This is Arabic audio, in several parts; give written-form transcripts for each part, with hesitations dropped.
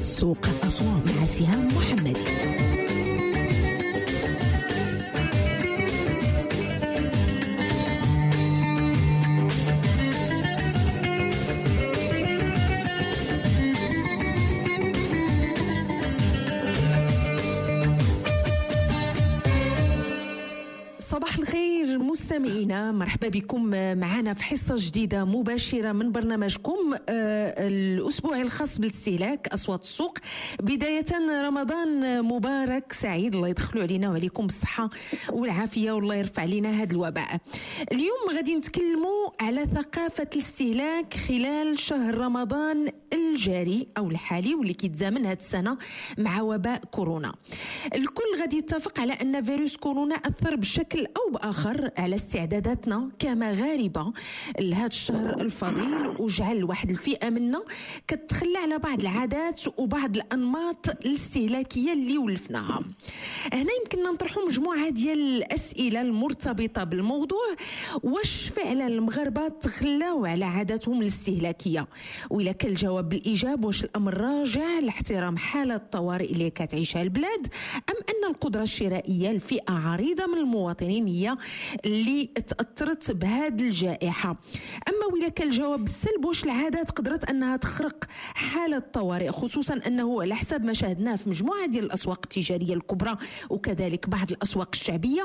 السوق مع سهام محمدي. صباح الخير مستمعينا، مرحبا بكم معنا في حصة جديدة مباشرة من برنامجكم الأسبوعي الخاص بالاستهلاك أصوات السوق. بداية رمضان مبارك سعيد، الله يدخلوا علينا وعليكم بالصحة والعافية والله يرفع علينا هذا الوباء. اليوم غادي نتكلموا على ثقافة الاستهلاك خلال شهر رمضان الجاري أو الحالي واللي كيتزامن هذه السنة مع وباء كورونا. الكل غادي يتفق على أن فيروس كورونا أثر بشكل أو بآخر على استعداداتنا كمغاربة لهذا الشهر الفضيل، وجعل واحد الفئة منا كتخلى على بعض العادات وبعض الأنماط الاستهلاكية اللي ولفناها. هنا يمكننا نطرحوا مجموعة ديال الأسئلة المرتبطة بالموضوع. واش فعلا المغاربة تخلاو على عاداتهم الاستهلاكية؟ وإلا كان الجواب بالإيجاب، واش الأمر راجع لاحترام حالة الطوارئ اللي كتعيشها البلاد، أم أن القدرة الشرائية لفئة عريضة من المواطنين هي اللي تأثرت بهذه الجائحة؟ أما وإلا كان الجواب بالسلب، واش العادات قدرت أنها تخرق حالة الطوارئ، خصوصا أنه على حسب ما شاهدناه في مجموعة ديال الأسواق التجارية الكبرى وكذلك بعض الأسواق الشعبية،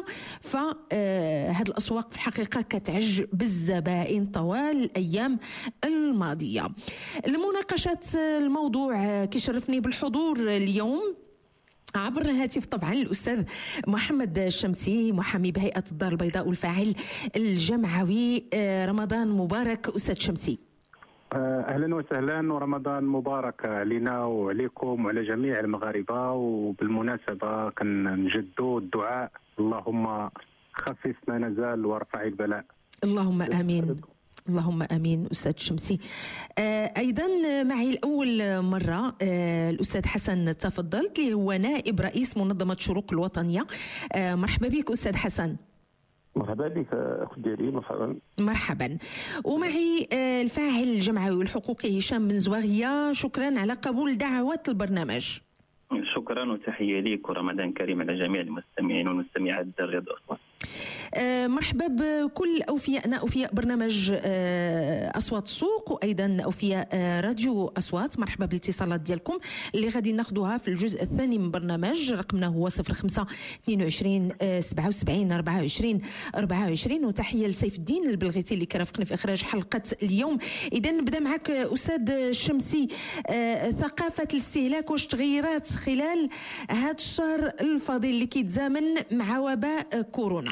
فهذه الأسواق في الحقيقة كتعج بالزبائن طوال الأيام الماضية. لمناقشة الموضوع كيشرفني بالحضور اليوم عبر الهاتف طبعا الأستاذ محمد الشمسي، محامي بهيئة الدار البيضاء والفاعل الجمعوي. رمضان مبارك أستاذ شمسي. أهلا وسهلا، ورمضان مبارك علينا وعليكم وعلى جميع المغاربة. وبالمناسبة كنجدوا الدعاء، اللهم خفف ما نزال وارفع البلاء. اللهم آمين، اللهم آمين أستاذ شمسي. أيضا معي الأول مرة الأستاذ حسن تفضلت، اللي هو نائب رئيس منظمة شروق الوطنية. مرحبا بك أستاذ حسن. مرحبا بك أخت ديالي، مرحبا. مرحبا. ومعي الفاعل الجمعوي والحقوقي هشام بن زواغية. شكرا على قبول دعوة البرنامج. شكرا وتحية لك ورمضان كريم على جميع المستمعين والمستمعات رياض أصوات. مرحبا بكل أوفياء برنامج أصوات السوق، وأيضا أوفياء راديو أصوات. مرحبا بالاتصالات ديالكم اللي غادي ناخذوها في الجزء الثاني من برنامج. رقمنا هو 05 22 77 24 24. وتحية لسيف الدين البلغيتي اللي كرافقني في إخراج حلقة اليوم. إذا نبدأ معك أستاذ الشمسي. ثقافة الاستهلاك واش تغيرات خلال هذا الشهر الفضيل اللي كيتزامن مع وباء كورونا؟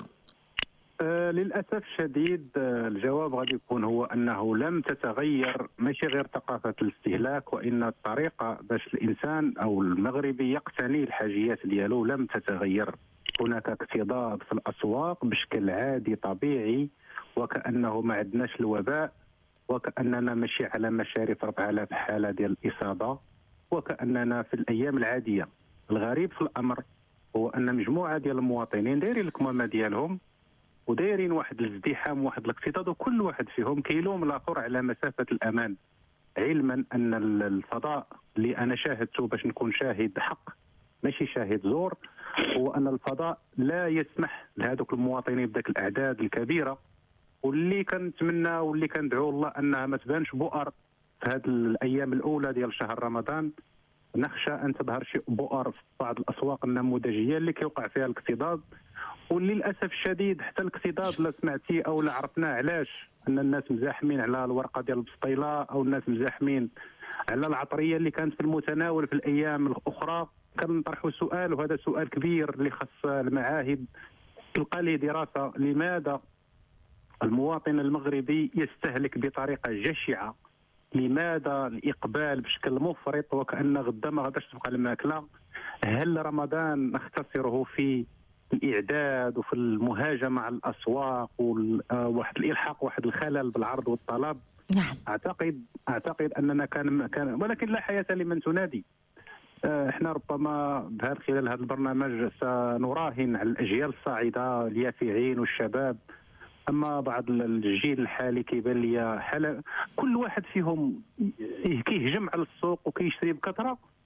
للأسف الشديد الجواب غادي يكون هو أنه لم تتغير، ماشي غير ثقافة الاستهلاك، وإن الطريقة باش الإنسان أو المغربي يقتني الحاجيات ديالو لم تتغير. هناك اكتظاظ في الأسواق بشكل عادي طبيعي، وكأنه ما عندناش الوباء، وكأننا ماشي على مشارف 4000 حالة ديال الإصابة، وكأننا في الأيام العادية. الغريب في الأمر هو أن مجموعة ديال المواطنين دايرين الكمامة ديالهم ودايرين واحد الازدحام واحد الاكتظاظ، وكل واحد فيهم كيلوم الاخر على مسافه الامان، علما ان الفضاء اللي انا شاهدته باش نكون شاهد حق ماشي شاهد زور، هو ان الفضاء لا يسمح لهذوك المواطنين بدك الاعداد الكبيره، واللي كنتمنى واللي كندعو الله انها ما تبانش بؤر في هذه الايام الاولى ديال شهر رمضان. نخشى ان تظهر شي بؤر في بعض الاسواق النموذجيه اللي كيوقع فيها الاكتظاظ، وللاسف الشديد حتى الاكتظاظ لا سمعتي او لا عرفنا علاش، ان الناس مزاحمين على الورقه ديال البسطيله، او الناس مزاحمين على العطريه اللي كانت في المتناول في الايام الاخرى. كنطرحوا سؤال، وهذا سؤال كبير اللي خص المعاهد تلقى له دراسه: لماذا المواطن المغربي يستهلك بطريقه جشعه؟ لماذا الإقبال بشكل مفرط وكأن غدا ما غاداش تبقى الماكلة؟ هل رمضان نختصره في الإعداد وفي المهاجمة على الأسواق وواحد الإلحاق واحد الخلل بالعرض والطلب؟ نعم. أعتقد أننا كان ولكن لا حياة لمن تنادي. احنا ربما خلال هذا البرنامج سنراهن على الأجيال الصاعدة اليافعين والشباب، اما بعض الجيل الحالي كيبان لي كل واحد فيهم كيهجم على السوق وكيشري بكثره،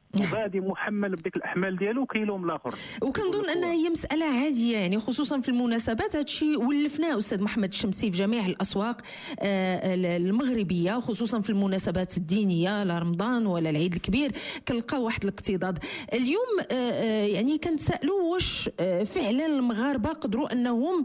وغادي محمل بديك الاحمال ديالو كيلوم الاخر. وكنظن انها هي مساله عاديه يعني خصوصا في المناسبات. هذا الشيء ولفناه استاذ محمد الشمسي في جميع الاسواق المغربيه خصوصا في المناسبات الدينيه لا رمضان ولا العيد الكبير كنلقاو واحد الاكتضاد. اليوم يعني كنتسائلوا واش فعلا المغاربه قدروا انهم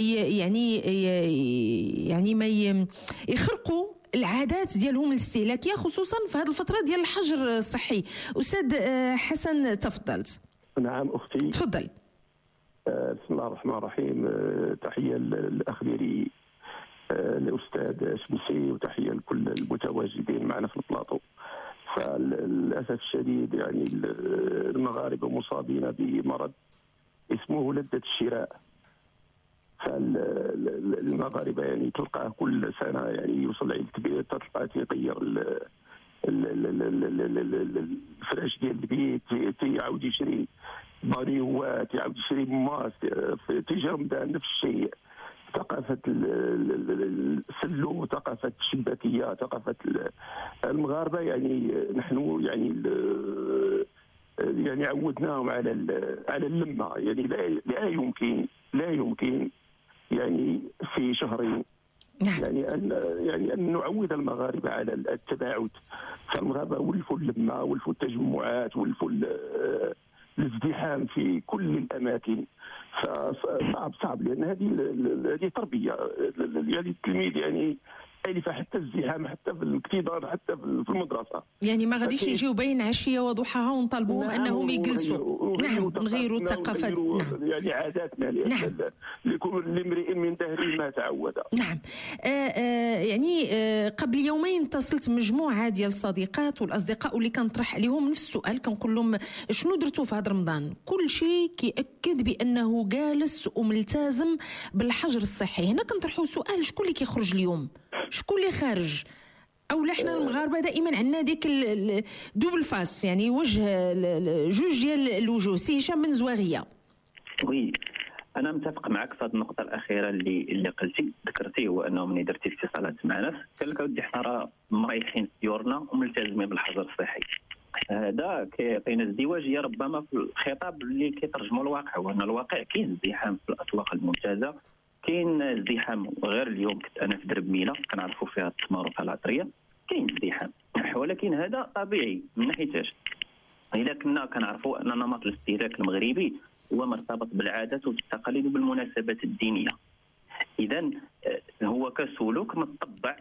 يعني ما يخرقوا العادات ديالهم الاستهلاكيه خصوصا في هذه الفتره ديال الحجر الصحي. استاذ حسن تفضلت. نعم اختي تفضل. بسم الله الرحمن الرحيم. تحيه للاخ ديالي الاستاذ شمسي وتحيه لكل المتواجدين معنا في البلاطو. فللاسف الشديد يعني المغاربه مصابين بمرض اسمه لذة الشراء. فالمغاربه يعني تلقاه كل سنه يعني يوصل عيد كبير تلقاه تيغير الفراش ديال البيت، تيعاود يشري باريوات، يعاود يشري ماس، تيجي رمضان نفس الشيء. ثقافه السلو، ثقافه الشباكيه، ثقافه المغاربه يعني نحن يعني عودناهم على اللمه. يعني لا يمكن يعني في شهرين يعني ان نعود المغاربه على التباعد. فالمغاربه ولفوا اللمه، ولفوا التجمعات، ولفوا الازدحام في كل الاماكن. فصعب لان هذه تربيه. يعني التلميذ يعني الف حتى الزحام، حتى في الاكتظاظ، حتى في المدرسه. يعني ما غاديش نجيو بين عشيه وضحاها ونطالبوهم انهم يجلسوا. نعم، نغيروا الثقافات. نعم. يعني عاداتنا. نعم. لكل امرئ من دهره ما تعود. نعم. يعني قبل يومين اتصلت مجموعه ديال الصديقات والاصدقاء واللي كنطرح عليهم نفس السؤال، كنقول لهم شنو درتوا في هذا رمضان؟ كل شيء كيأكد بانه جالس وملتزم بالحجر الصحي. هنا كنطرحوا سؤال، شكون اللي كيخرج اليوم؟ شكون اللي خارج؟ او احنا المغاربه دائما عندنا ديك دوبل فاس، يعني وجه جوج ديال الوجوه. سي هشام من زواغيه. وي انا متفق معك في هذه النقطه الاخيره اللي ذكرتي، هو انه ملي درتي اتصالات معنا قال لك اودي حنا راه مريحين في ديورنا وملتزمين بالحجر الصحي. هذا كاينه ازدواجيه ربما في الخطاب اللي كيترجموا الواقع، وان الواقع كاين ازدحام في الاسواق الممتازه، كاين ازدحام. غير اليوم كنت انا في درب ميله كنعرفوا فيها التمر وفيها العطريه، كاين ازدحام، ولكن هذا طبيعي من ناحيتاش الا كنا كنعرفوا ان نمط الاستهلاك المغربي هو مرتبط بالعادات والتقاليد وبالمناسبات الدينيه. اذا هو كسلوك متطبع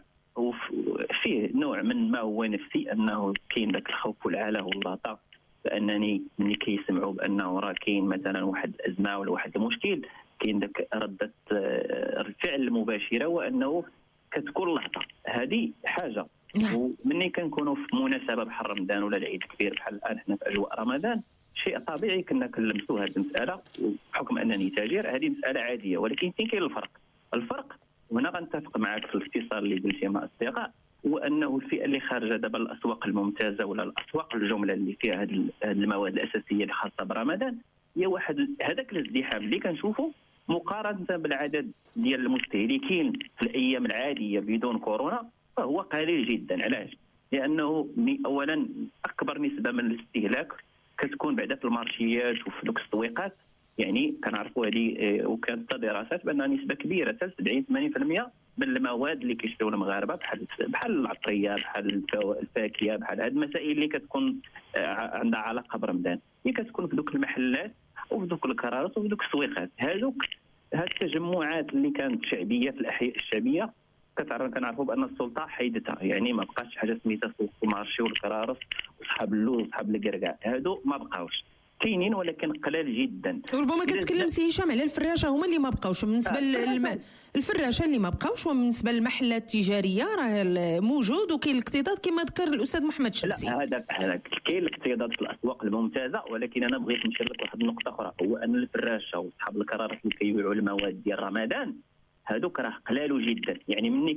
وفيه نوع من ما هو نفسي، انه كاين ذاك الخوف والعاله واللاطه، فانني ملي كيسمعوا بانه راه كاين مثلا واحد الازمه ولا واحد المشكل، كاين ذاك رده الفعل المباشره، وانه كتكون لحظه. هذه حاجه. ومني كنكونوا في مناسبه بحال رمضان ولا العيد الكبير بحال الان حنا في اجواء رمضان، شيء طبيعي كنا كنلمسوا هذه المساله، وبحكم انني تاجر هذه مساله عاديه. ولكن فين كاين الفرق وهنا غنتفق معك في الاتصال اللي قلتي مع الاصدقاء، هو انه الفئه اللي خارجه دابا الاسواق الممتازه ولا الاسواق الجمله اللي فيها هذه المواد الاساسيه اللي خاصه برمضان، هي واحد هذاك الازدحام اللي كنشوفه مقارنه بالعدد ديال المستهلكين في الايام العاديه بدون كورونا، فهو قليل جدا. علاش؟ لانه اولا اكبر نسبه من الاستهلاك كتكون بعدا في المارشيات وفي دوك التسويقات. يعني كنعرفوا هذه وكانت دراسات بان نسبه كبيره حتى 70-80% من المواد اللي كيشريو المغاربه بحال العطريه، بحال الفاكهه، بحال هذه المسائل اللي كتكون عندها علاقه برمضان، هي كتكون في دوك المحلات وفي دوك الكرارات وفي دوك التسويقات. هاد التجمعات اللي كانت شعبيه في الاحياء الشعبيه كنعرفوا بان السلطه حيدتها، يعني ما بقاش حاجه سميتها سوق المارشي والكرارس وصحاب اللوز وصحاب الكركاع، هادو ما بقاوش، كاينين ولكن قلال جدا. وربما كتكلم سي هشام على الفراشه، هما اللي ما بقاوش. بالنسبه الفراشه اللي ما بقاوش، وبالنسبه للمحلات التجاريه راه موجود وكاين الاكتظاظ كما ذكر الاستاذ محمد الشمسي. لا هذا كاين الاكتظاظ في الاسواق الممتازه، ولكن انا بغيت نشير لك واحد النقطه اخرى، هو ان الفراشه وصحاب الكرارس اللي كيبيعوا المواد ديال رمضان هذوك راه قلالوا جدا. يعني مني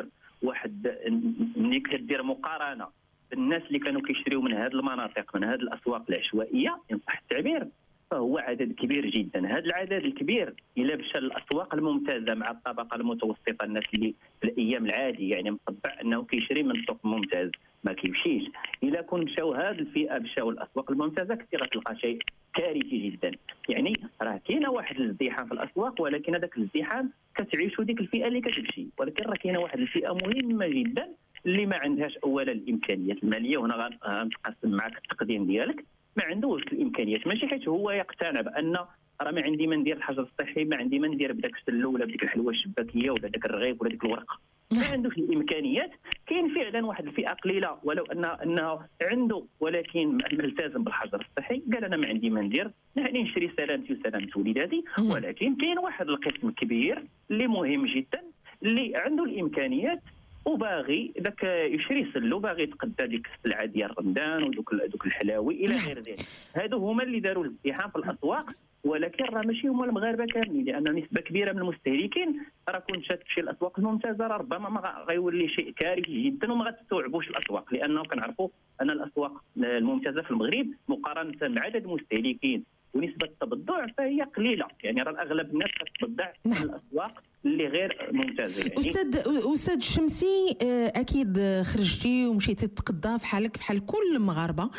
كدير مقارنه بالناس اللي كانوا كيشريوا من هذه المناطق، من هذه الاسواق العشوائيه ان صح التعبير، فهو عدد كبير جدا. هذا العدد الكبير الا مشى الاسواق الممتازه مع الطبقه المتوسطه، الناس اللي في الايام العاديه يعني مطبع انه كيشري من سوق ممتاز ما كيمشيش. الا كون مشاو هذه الفئه مشاو الاسواق الممتازه كنتي غتلقى شيء كارثي جدا. يعني راه كاينه واحد الازدحام في الاسواق، ولكن هذاك الازدحام كتعيشوا ديك الفئه اللي كتمشي، ولكن راه كاينه واحد الفئه مهمه جدا اللي ما عندهاش اولا الامكانيات الماليه، وهنا غنقسم معك التقديم ديالك، ما عندوش الامكانيات، ماشي حيت هو يقتنع بان راه ما عندي ما ندير الحجر الصحي، ما عندي ما ندير بداك السلو ولا بديك الحلوه الشباكيه ولا داك الرغيف ولا ديك الورقه، ما عندوش الامكانيات. كاين فعلا واحد الفئه قليله ولو انه عنده ولكن ملتزم بالحجر الصحي، قال انا ما عندي ما ندير، يعني نشري سلامتي وسلامه وليداتي. ولكن كاين واحد القسم كبير اللي مهم جدا اللي عنده الامكانيات وباغي داك يشري سلو، باغي يتقدى ديك السلعه ديال رمضان ودوك الحلاوي الى غير ذلك. هادو هما اللي داروا الازدحام في الاسواق، ولكن راه ماشي هما المغاربه كاملين، لان نسبه كبيره من المستهلكين راه كون شات تمشي الاسواق الممتازه راه ربما ما غيولي شيء كارثي جدا وما غتستوعبوش الاسواق، لانه كنعرفوا ان الاسواق الممتازه في المغرب مقارنه بعدد المستهلكين ونسبه التبضع فهي قليله، يعني راه اغلب الناس كتبضع في الاسواق اللي غير ممتازه. يعني استاذ الشمسي، اكيد خرجتي ومشيتي تتقضى بحالك بحال كل المغاربه،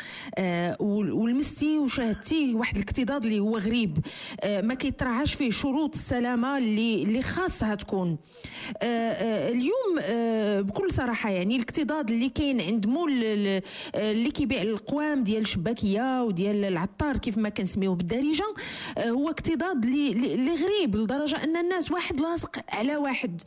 ولمستي وشاهدتي واحد الاكتظاظ اللي هو غريب، ما كيتراعاش فيه شروط السلامه اللي خاصها تكون. اليوم بكل صراحه يعني الاكتظاظ اللي كاين عند مول اللي كيبيع القوام ديال الشباكيه وديال العطار كيف ما كنسميوه بالدارجه، هو اكتظاظ اللي غريب لدرجه ان الناس واحد لاصق على واحد.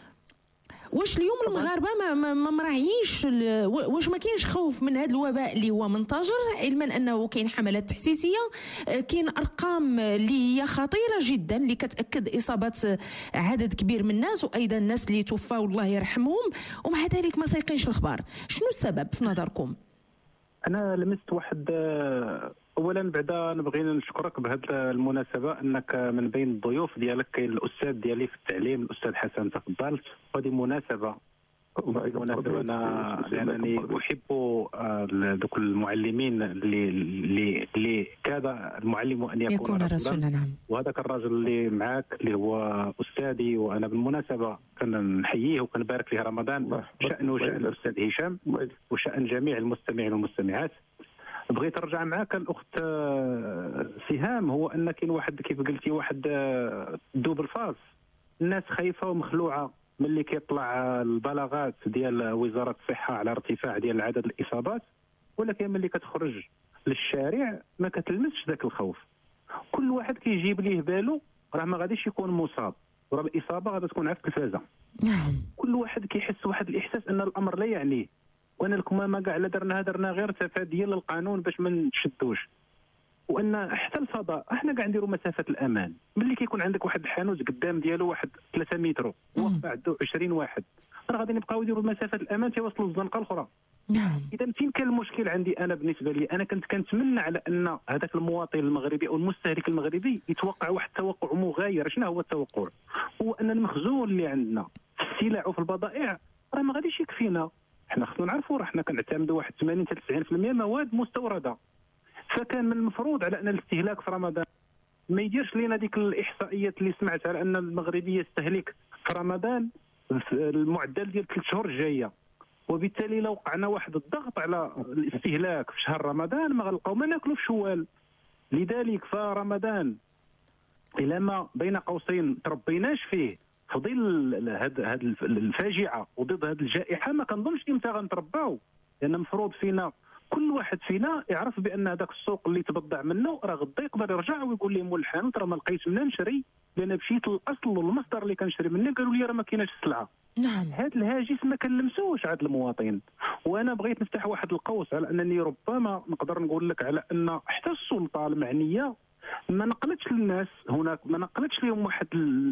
واش اليوم المغاربه ما مراعييش، واش ما كاينش خوف من هذا الوباء اللي هو منتشر، علما انه كاين حملات تحسيسيه، كاين ارقام اللي هي خطيره جدا اللي كتاكد اصابات عدد كبير من الناس، وايضا الناس اللي توفاوا الله يرحمهم، ومع ذلك ما سايقينش الخبار. شنو السبب في نظركم؟ انا لمست واحد، اولا بعدا نبغي نشكرك بهذه المناسبه انك من بين الضيوف ديالك كاين الاستاذ ديالي في التعليم الاستاذ حسن، تفضل. هذه مناسبه انا لانني احب ذوك المعلمين اللي كاد المعلم ان يكون رسولا. نعم. وهذاك الرجل اللي معك اللي هو استاذي، وانا بالمناسبه كنحييه وكنبارك له رمضان، شأنه شأن الاستاذ هشام وشأن جميع المستمعين والمستمعات. بغيت نرجع معك الاخت سهام، هو ان كاين واحد كيف قلتي واحد دوبل فاز، الناس خايفه ومخلوعه ملي كيطلع البلاغات ديال وزاره الصحه على ارتفاع ديال عدد الاصابات، ولكن ملي كتخرج للشارع ما كتلمسش ذاك الخوف. كل واحد كيجيب ليه بالو راه ما غاديش يكون مصاب، وراه الاصابه غادي تكون على التلفازه. كل واحد كيحس واحد الاحساس ان الامر لا يعنيه، وانا لكم ما كاع درنا غير تفاديا للقانون باش ما نتشدوش، وان حتى الفضاء احنا كاع نديروا مسافه الامان. ملي كيكون عندك واحد الحانوت قدام ديالو واحد 3 متر وقف عنده 20 واحد، راه غادي نبقاو نديروا مسافه الامان تيوصلوا للزنقه الاخرى. اذا فين كان المشكل عندي انا؟ بالنسبه لي انا كنت كنتمنى على ان هذاك المواطن المغربي او المستهلك المغربي يتوقع واحد التوقع مغاير. شنو هو التوقع؟ هو ان المخزون اللي عندنا في السلع وفي البضائع راه ما غاديش يكفينا. احنا خصنا نعرفوا راه حنا كنعتمدوا واحد 80 حتى 90% مواد مستورده، فكان من المفروض على ان الاستهلاك في رمضان ما يديرش لينا ديك الاحصائيات اللي سمعت على ان المغربي يستهلك في رمضان المعدل ديال 3 شهور الجايه، وبالتالي لو وقعنا واحد الضغط على الاستهلاك في شهر رمضان ما غنلقاو ما ناكلوا في شوال. لذلك فرمضان الى ما بين قوسين تربيناش فيه في ظل هذه الفاجعه وضد هذه الجائحه، ما كنظنش امتى غنترباو، لان المفروض فينا كل واحد فينا يعرف بان هذاك السوق اللي تبضع منه راه غدا يقدر يرجع ويقول لي مول الحانوت راه ما لقيتش منين نشري، لان مشيت للاصل والمصدر اللي كنشري منه قالوا لي راه ما كايناش السلعه. نعم. هذا الهاجس ما كنلمسوش عند المواطن. وانا بغيت نفتح واحد القوس على انني ربما نقدر نقول لك على ان حتى السلطه المعنيه ما نقلتش للناس هناك، ما نقلتش لهم واحد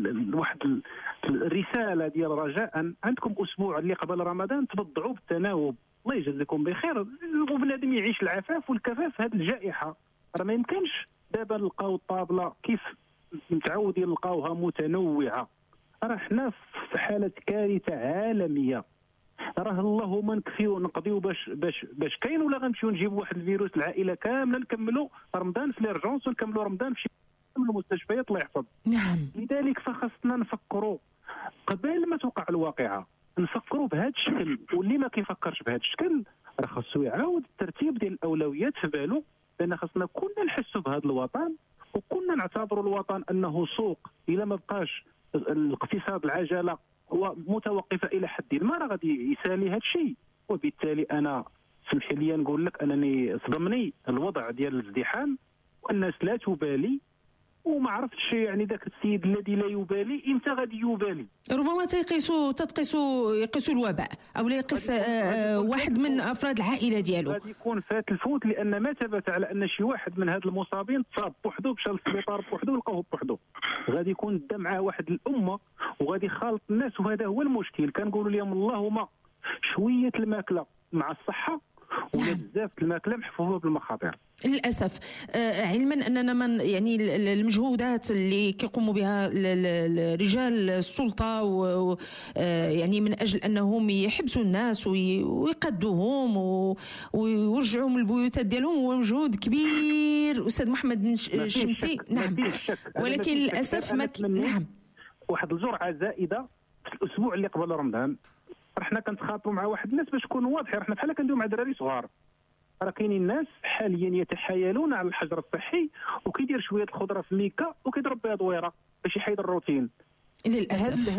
الرساله ديال رجاء عندكم اسبوع اللي قبل رمضان تبضعوا بالتناوب، الله يجزيكم بخير، وبنادم يعيش العفاف والكفاف. هذه الجائحه راه ما يمكنش دابا نلقاو الطابله كيف متعودين نلقاوها متنوعه، راه حنا في حاله كارثه عالميه. راه اللهم نكفيو نقضيو باش كاين، ولا غنمشيو نجيبوا واحد الفيروس العائله كامله نكملوا رمضان في ليرجونس ونكملوا رمضان في المستشفيات الله يحفظ. نعم. لذلك فخصنا نفكروا قبل ما توقع الواقعه، نفكروا بهذا الشكل، واللي ما كيفكرش بهذا الشكل راه خاصو يعاود الترتيب ديال الاولويات في بالو، لان خاصنا كلنا نحسوا بهذا الوطن، وكلنا نعتبروا الوطن انه سوق. الا ما بقاش الاقتصاد العجله هو متوقفه الى حد ما، راه غادي يسالي هذا الشيء. وبالتالي انا سمح لي نقول لك انني صدمني الوضع ديال الازدحام والناس لا تبالي، وما عرفتش يعني ذاك السيد الذي لا يبالي امتى غادي يبالي. ربما يقيسوا الوباء او لا يقيس واحد من افراد العائله ديالو. غادي يكون فات الفوت، لان ما ثبت على ان شي واحد من هاد المصابين تصاب بوحدو، مشى للسبيطار بوحدو لقاوه بوحدو. غادي يكون دا معاه واحد الامه وغادي يخالط الناس، وهذا هو المشكل. كنقولوا لهم اللهم شويه الماكله مع الصحه، ولا بزاف الماكله محفوفه بالمخاطر. للاسف علما اننا من يعني المجهودات اللي كيقوموا بها رجال السلطه يعني من اجل انهم يحبسوا الناس ويقدوهم ويرجعوهم للبيوتات ديالهم، هو مجهود كبير استاذ محمد الشمسي. نعم، ولكن للاسف نعم واحد الجرعه زائده في الاسبوع اللي قبل رمضان. رحنا كنتخاطبوا مع واحد الناس باش نكونوا واضحين، رحنا بحال كندويو مع دراري صغار. راه كاينين الناس حاليا يتحايلون على الحجر الصحي وكيدير شويه الخضره في ميكا وكيضرب بها دويره باش يحيد الروتين. للاسف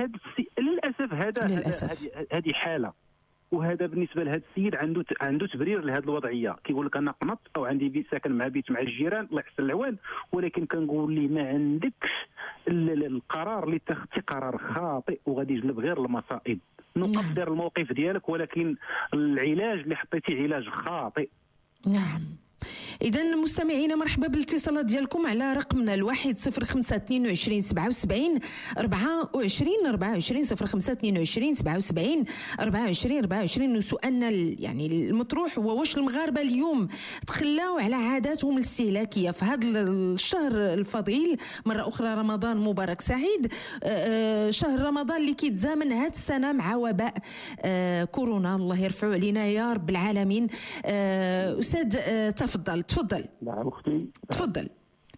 هذه حاله، وهذا بالنسبه لهذا السيد عنده تبرير لهذه الوضعيه. كيقول لك انا قنط او عندي بيت ساكن مع الجيران الله يحسن العوان، ولكن كنقول ليه ما عندكش القرار اللي اتخذتي قرار خاطئ وغادي يجلب غير المصائب. نقدر الموقف ديالك، ولكن العلاج اللي حطيتيه علاج خاطئ. نعم. إذا مستمعينا مرحبا بالاتصالات ديالكم على رقمنا 10522 77 24 24 0522 77 24 24. وسؤالنا يعني المطروح هو واش المغاربة اليوم تخلاو على عاداتهم الاستهلاكية في هذا الشهر الفضيل؟ مرة أخرى رمضان مبارك سعيد، شهر رمضان اللي كيتزامن هذه السنة مع وباء كورونا، الله يرفعه علينا يا رب العالمين. أستاذ تفضل. نعم اختي تفضل.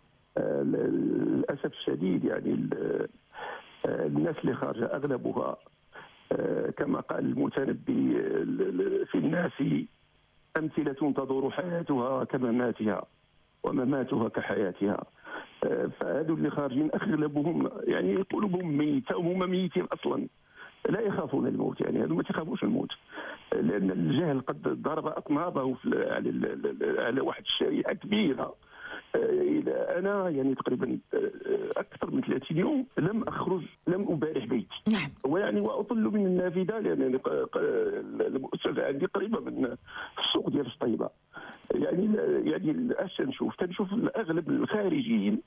للاسف الشديد يعني الناس اللي خارجه اغلبها كما قال المتنبي في الناس امثله تدور حياتها كمماتها ومماتها كحياتها. فهذو اللي خارجين اغلبهم يعني قلوبهم ميته وهم ميتين اصلا، لا يخافون الموت. يعني هذو ما تخافوش الموت، لان الجهل قد ضرب اطنابه على واحد الشريحه كبيره. انا يعني تقريبا اكثر من 30 يوم لم ابارح بيتي. نعم. ويعني واطل من النافذه، لان المؤسسه عندي قريبه من السوق ديال الصطيبه. يعني اش تنشوف اغلب الخارجيين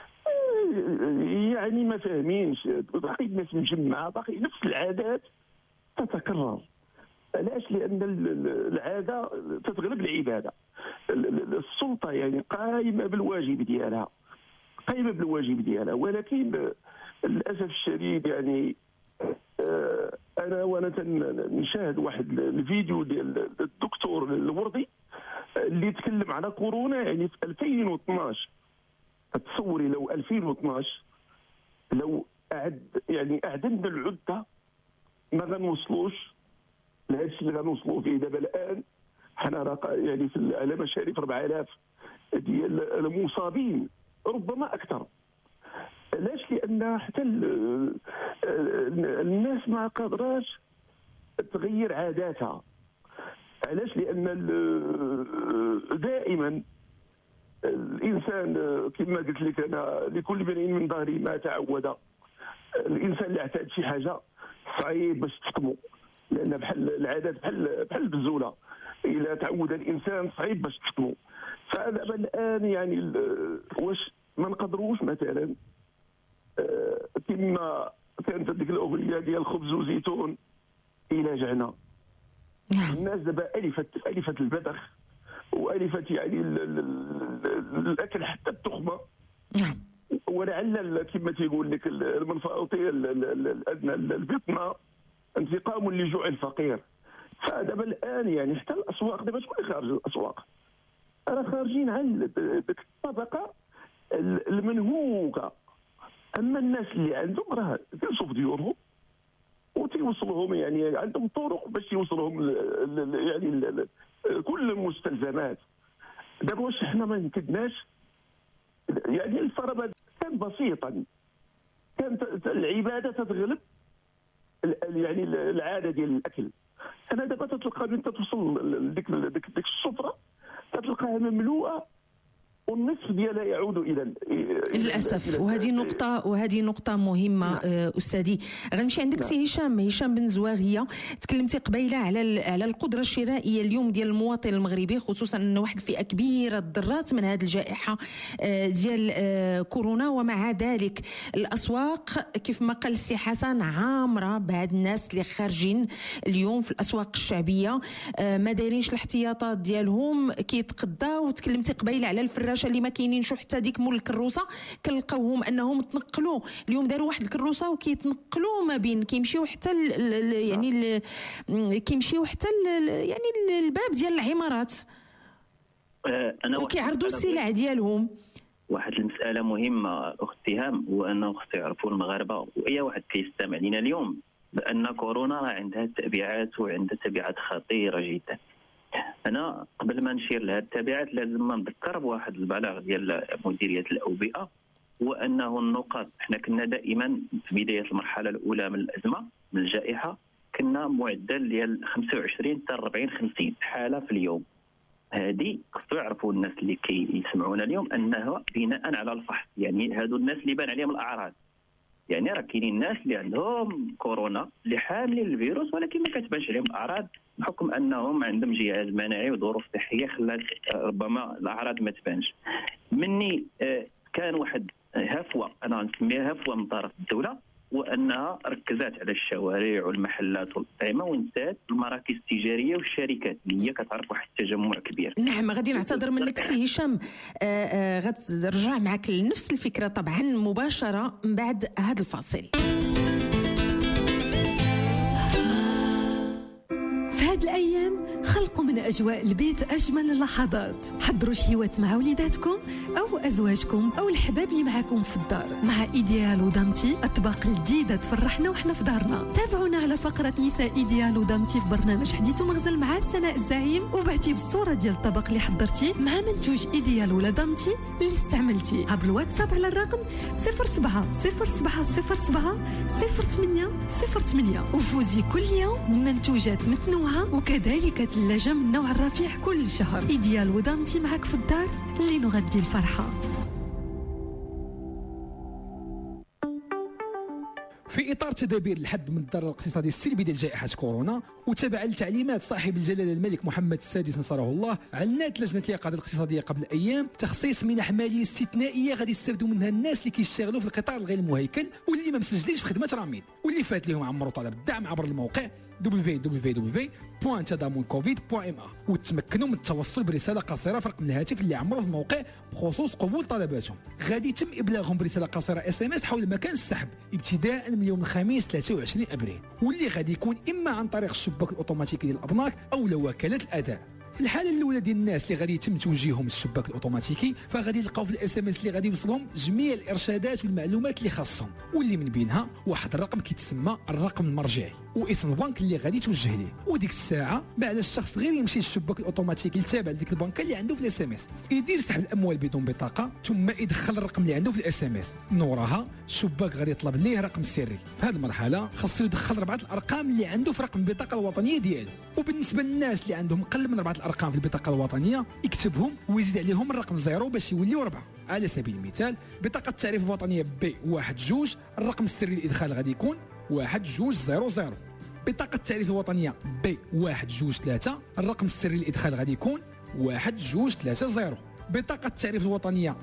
يعني ما فاهمينش، باقي الناس مجمعه، باقي نفس العادات تتكرر. علاش؟ لان العاده تتغلب العباده. السلطه يعني قائمه بالواجب ديالها، ولكن للاسف الشديد يعني وانا نشاهد واحد الفيديو ديال الدكتور الوردي اللي تكلم على كورونا يعني في 2012. تصوري لو 2012 لو اعددنا العده ما غنوصلوش لهذا الشيء اللي غنوصلوا فيه دابا. الان حنا يعني على مشارف 4000 ديال المصابين، ربما اكثر. علاش؟ لان حتى الناس ما قادراش تغير عاداتها. علاش؟ لان دائما الانسان كما قلت لك انا لكل بنين من ظهري ما تعود. الانسان اللي اعتاد شي حاجه صعيب باش تفقمه، لان بحال العادات بحال البزوله، اذا تعود الانسان صعيب باش تفقمه. فدابا الان يعني واش ما نقدروش مثلا كما كانت هذيك الاغنيه ديال خبز وزيتون الى جعنا. الناس دابا الفت البذخ والفت يعني الاكل حتى التخمه. نعم. ولعل كما تيقول لك المنفعطي الادنى البطنه انتقام لجوع الفقير. فدابا الان يعني حتى الاسواق دابا شكون اللي خارج الاسواق؟ راه خارجين على ديك الطبقه المنهوكه. اما الناس اللي عندهم راه جلسوا في ديورهم وتيوصلهم يعني عندهم طرق باش يوصلهم يعني كل المستلزمات. دابا واش حنا ما يمكنناش يعني الفرض كان بسيطا، كانت العباده تتغلب يعني العاده ديال الاكل. انا دابا تتلقى انت توصل ديك السفره تتلقاها مملوءه والنصف ديالها يعود الى للاسف. وهذه نقطه مهمه. استاذي غنمشي عندك سي هشام بن زواغيه. تكلمتي قبيله على القدره الشرائيه اليوم ديال المواطن المغربي، خصوصا ان واحد الفئه كبيره ضرات من هذه الجائحه ديال كورونا، ومع ذلك الاسواق كيف ما قال السي حسن عامره بهاد الناس اللي خارجين اليوم في الاسواق الشعبيه ما دايرينش الاحتياطات ديالهم كيتقداو. وتكلمتي قبيله على الفراشه اللي ما كاينينش حتى ديك مول الكروسه، كنلقاوهم انهم تنقلوا اليوم، داروا واحد الكروسه وكيتنقلوا ما بين كيمشيو حتى كيمشيو حتى يعني الباب ديال العمارات وكيعرضوا السلع ديالهم. واحد المساله مهمه اختي هام، هو انه خصو يعرفوا المغاربه واي واحد كيستمع لنا اليوم بان كورونا راه عندها تبعات، وعندها تبعات خطيره جدا. أنا قبل ما نشير لهذه التبعات لازم نذكر بواحد البلاغ ديال مديرية الأوبئة، هو أنه النقاط حنا كنا دائما في بداية المرحلة الأولى من الأزمة من الجائحة كنا معدل ديال 25 حتى 40 50 حالة في اليوم. هذه خصو يعرفوا الناس اللي كيسمعونا اليوم أنها بناء على الفحص، يعني هادو الناس اللي بان عليهم الأعراض، يعني راه كاينين الناس اللي عندهم كورونا اللي حاملين الفيروس ولكن ما كتبانش عليهم الاعراض بحكم انهم عندهم جهاز مناعي وظروف صحيه خلات ربما الاعراض ما تبانش. مني كان واحد هفوه، انا نسميها هفوه من طرف الدوله، وانها ركزت على الشوارع والمحلات والاطعمه ونسات المراكز التجاريه والشركات اللي هي كتعرف واحد التجمع كبير. نعم، غادي نعتذر منك سي هشام، غترجع معك لنفس الفكره طبعا مباشره من بعد هذا الفاصل. في هاد الأيام خلقوا من أجواء البيت أجمل اللحظات. حضروا شهيوات مع وليداتكم أو أزواجكم أو الحباب اللي معاكم في الدار مع إيديال ودامتي، أطباق جديدة تفرحنا وإحنا في دارنا. تابعونا على فقرة نساء إيديال ودامتي في برنامج حديث ومغزل مع سناء الزعيم، وبعتي بالصورة ديال الطبق اللي حضرتي مع منتوج إيديال ولا دامتي اللي استعملتي. هاب الواتساب على الرقم 07 07 07 08 08 وفوزي كل يوم بمنتوجات متنوعة وكذلك ثلاجة من نوع الرفيع كل شهر. إيديال ودامتي معك في الدار لنغذي الفرحة. في إطار تدابير الحد من الضرر الاقتصادي السلبي ديال جائحة كورونا، وتابع لتعليمات صاحب الجلالة الملك محمد السادس نصره الله، أعلنت لجنة الإعقاد الاقتصادية قبل أيام تخصيص منح مالية استثنائية غادي يستافدوا منها الناس اللي كيشتغلوا في القطاع الغير المهيكل واللي ما مسجلينش في خدمة رميد، واللي فات لهم عمرو طلب الدعم عبر الموقع www.tadamuncovid.ma وتمكنوا من التوصل برسالة قصيرة في رقم الهاتف اللي عمرو في الموقع بخصوص قبول طلباتهم. غادي يتم إبلاغهم برسالة قصيرة SMS حول مكان السحب ابتداء من يوم الخميس 23 أبريل، واللي غادي يكون إما عن طريق الشباك الأوتوماتيكي ديال الأبناك أو وكالات الأداء. في الحاله الاولى ديال الناس اللي غادي يتم توجيههم للشباك الاوتوماتيكي، فغادي يلقاو في الاس ام اس اللي غادي يوصلهم جميع الارشادات والمعلومات اللي خاصهم، واللي من بينها واحد الرقم كيتسمى الرقم المرجعي واسم البنك اللي غادي توجه ليه. وديك الساعه بعد الشخص غير يمشي للشباك الاوتوماتيكي يتابع لديك البنكه اللي عنده في الاس ام اس، يدير سحب الاموال بدون بطاقه، ثم يدخل الرقم اللي عنده في الاس ام اس. من وراها الشباك غادي يطلب ليه رقم سري. في هذه المرحله خاصو يدخل 4 الارقام اللي عنده في رقم البطاقه الوطنيه ديالو. وبالنسبه للناس اللي عندهم اقل من 4 الارقام في البطاقه الوطنيه يكتبهم ويزيد عليهم الرقم 0 باش يوليو 4. على سبيل المثال بطاقه التعريف الوطنيه B12، الرقم السري للادخال غادي يكون 1200. بطاقه التعريف الوطنيه B123، الرقم السري للادخال غادي يكون 1230. بطاقة التعريف الوطنية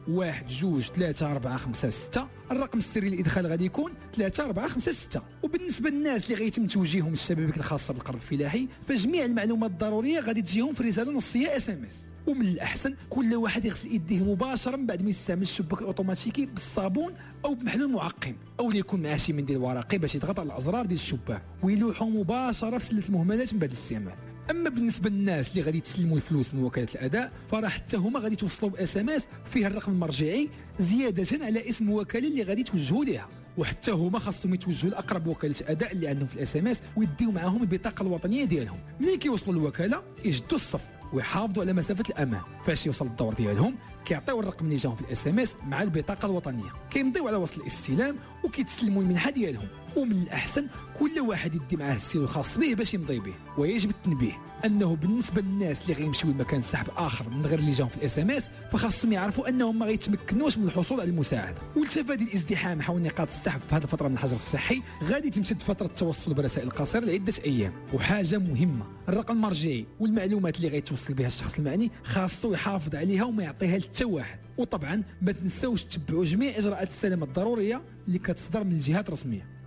B123456، الرقم السري للإدخال غادي يكون 3456. وبالنسبة للناس اللي غيتم توجيههم للشبابيك الخاصة بالقرض الفلاحي، فجميع المعلومات الضرورية غادي تجيهم في رسالة نصية SMS. ومن الأحسن كل واحد يغسل يديه مباشرة من بعد ما يستعمل الشباك الأوتوماتيكي بالصابون أو بمحلول معقم، أو يكون معاه شي منديل ورقي باش يضغط على الأزرار ديال الشباك ويلوحوا مباشرة في سلة المهملات من بعد الاستعمال. اما بالنسبه للناس اللي غادي يتسلموا الفلوس من وكاله الاداء، فراه حتى هما غادي توصلوا باس ام اس فيها الرقم المرجعي زياده على اسم الوكاله اللي غادي توجهوا ليها. وحتى هما خاصهم يتوجهوا لاقرب وكاله اداء اللي عندهم في الاس ام اس ويديو معاهم البطاقه الوطنيه ديالهم. ملي كيوصلوا للوكاله يجدوا الصف ويحافظوا على مسافه الامان. فاش يوصل الدور ديالهم كيعطيو الرقم اللي جاهم في الاس ام اس مع البطاقه الوطنيه، كيمضيو على وصل الاستلام وكيتسلموا المنحه ديالهم. ومن الاحسن كل واحد يدي معاه السير الخاص به باش يمضي به. ويجب التنبيه انه بالنسبه للناس اللي غيمشيو لمكان سحب اخر من غير اللي جاهم في الاس ام اس فخاصهم يعرفوا انهم ما غيتمكنوش من الحصول على المساعده. ولتفادي الازدحام حول نقاط السحب في هذه الفتره من الحجر الصحي غادي تمتد فتره التوصل برسائل قصيره لعده ايام. وحاجه مهمه، الرقم المرجعي والمعلومات اللي غيتوصل بها الشخص المعني خاصو يحافظ عليها وما يعطيها لحتى واحد. وطبعا ما تنساوش تتبعوا جميع اجراءات السلامه الضروريه اللي كتصدر من الجهات الرسميه.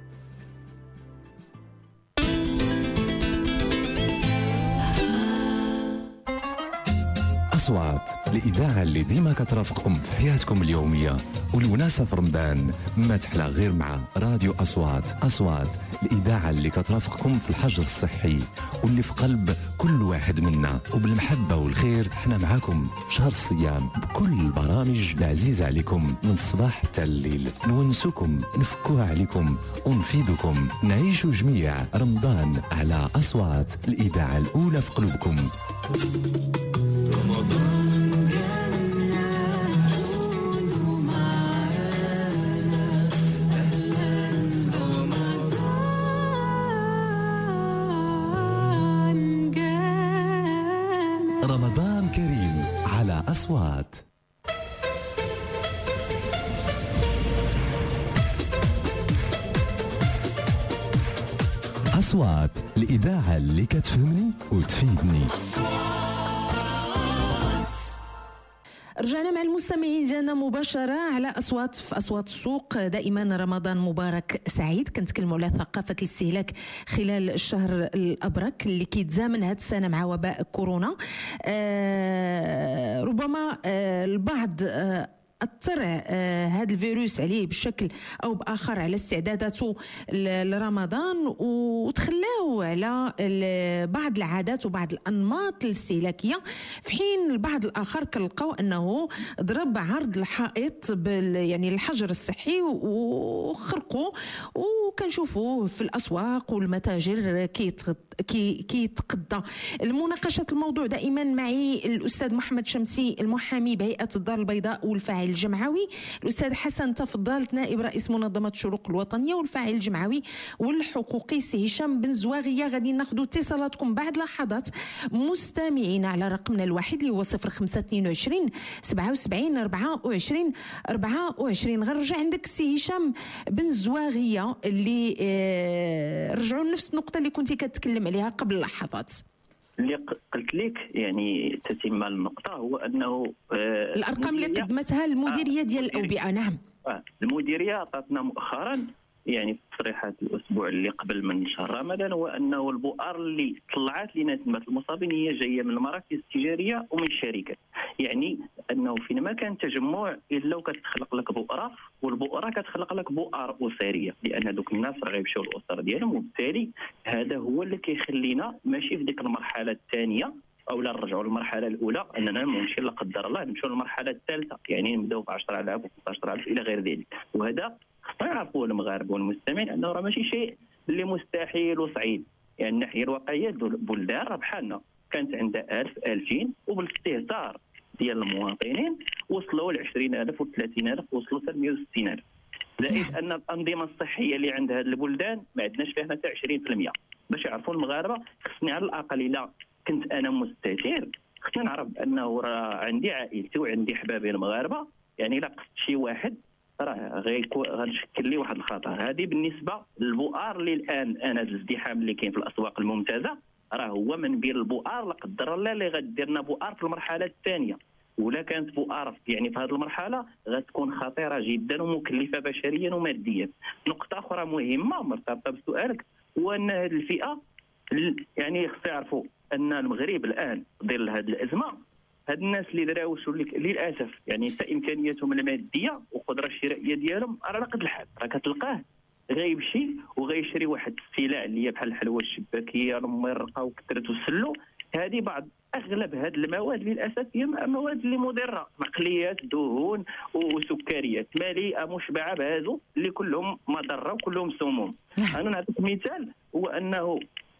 أصوات الإذاعة اللي ديما كترافقكم في حياتكم اليومية، والوناسة في رمضان ما تحلى غير مع راديو أصوات الإذاعة اللي كترافقكم في الحجر الصحي واللي في قلب كل واحد منا. وبالمحبة والخير احنا معاكم في شهر الصيام بكل البرامج العزيزة عليكم من الصباح حتى الليل، نونسكم نفكوها عليكم ونفيدكم. نعيشوا جميع رمضان على أصوات الإذاعة الأولى في قلوبكم. رمضان كريم على أصوات. أصوات الإذاعة اللي كتفهمني وتفيدني. رجعنا مع المستمعين ديالنا مباشرة على أصوات في أصوات السوق. دائما رمضان مبارك سعيد. كنتكلموا على ثقافة الاستهلاك خلال الشهر الأبرك اللي كيتزامن هذه السنة مع وباء كورونا. ربما البعض أثر هذا الفيروس عليه بشكل أو بآخر على استعداداته لرمضان وتخلاو على بعض العادات وبعض الأنماط الاستهلاكية، في حين البعض الآخر كنلقاو أنه ضرب عرض الحائط يعني الحجر الصحي وخرقوا، وكنشوفوه في الأسواق والمتاجر كيتقضى. المناقشة الموضوع دائما معي الأستاذ محمد شمسي المحامي بهيئة الدار البيضاء والفاعل الجمعوي، الأستاذ حسن تفضلت نائب رئيس منظمة الشروق الوطنية والفاعل الجمعوي والحقوقي سي هشام بن زواغية. غادي ناخذوا اتصالاتكم بعد لحظات مستمعين على رقمنا الواحد اللي هو 0522 77 24 24. غنرجع عندك سي هشام بن زواغية اللي رجعوا لنفس النقطة اللي كنتي كتكلم عليها قبل لحظات. اللي قلت لك يعني تتم النقطة هو أنه الأرقام اللي قدمتها المديرية ديال الأوبئة. نعم، المديرية عطاتنا مؤخرا يعني في تصريحات الأسبوع اللي قبل من شهر رمضان هو أنه البؤر اللي طلعت لنا تمات المصابين هي جاية من المراكز التجارية ومن الشركات. يعني أنه فيما كان تجمع إلا وكتخلق لك بؤرة، والبؤرة كتخلق لك بؤر أسرية، لأن دوك الناس راه غيمشيو للأسر ديالهم، وبالتالي هذا هو اللي كيخلينا ماشي في ديك المرحلة الثانية او لا نرجعوا للمرحله الاولى اننا نمشي لا قدر الله نمشيو للمرحله الثالثه، يعني نبداو ب 10000 و 15000 الى غير ذلك. وهذا خصنا يعرفوا المغاربه والمستمعين انه راه ماشي شيء اللي مستحيل وصعيب. يعني الناحيه الواقعيه البلدان راه بحالنا كانت عندها 1000 2000 وبالاستهتار ديال المواطنين وصلوا ل 20000 و 30000 وصلوا حتى 160000. زائد ان الانظمه الصحيه اللي عند هذه البلدان ما عندناش فيها حتى 20%. باش يعرفوا المغاربه خصني على الاقل الا كنت انا مستثير خصني نعرف انه راه عندي عائلتي وعندي حبابي المغاربه، يعني الا قصت شي واحد راه غنشكل لي واحد الخطر. هذه بالنسبه للبؤر اللي الان انا الازدحام اللي كاين في الاسواق الممتازه راه هو من بين البؤر لا قدر الله اللي غدير لنا بؤر في المرحله الثانيه، ولا كانت بؤر يعني في هذه المرحله غتكون خطيره جدا ومكلفه بشريا وماديا. نقطه اخرى مهمه مرتبطه بسؤالك هو ان هذه الفئه يعني خص يعرفوا ان المغرب الان ظل هذه الازمه هاد الناس اللي دراوشوا للاسف يعني حتى امكانياتهم الماديه والقدره الشرائيه ديالهم على قد الحال راه كتلقاه غيمشي وغيشري واحد السلع اللي هي بحال الحلوى الشباكيه المرقه وكثرت والسلو. هذه اغلب هذه المواد للاسف هي مواد اللي مضره، مقليات، دهون وسكريات مليئه مشبعه بهذو اللي كلهم مضره وكلهم سموم. انا نعطيك مثال، هو انه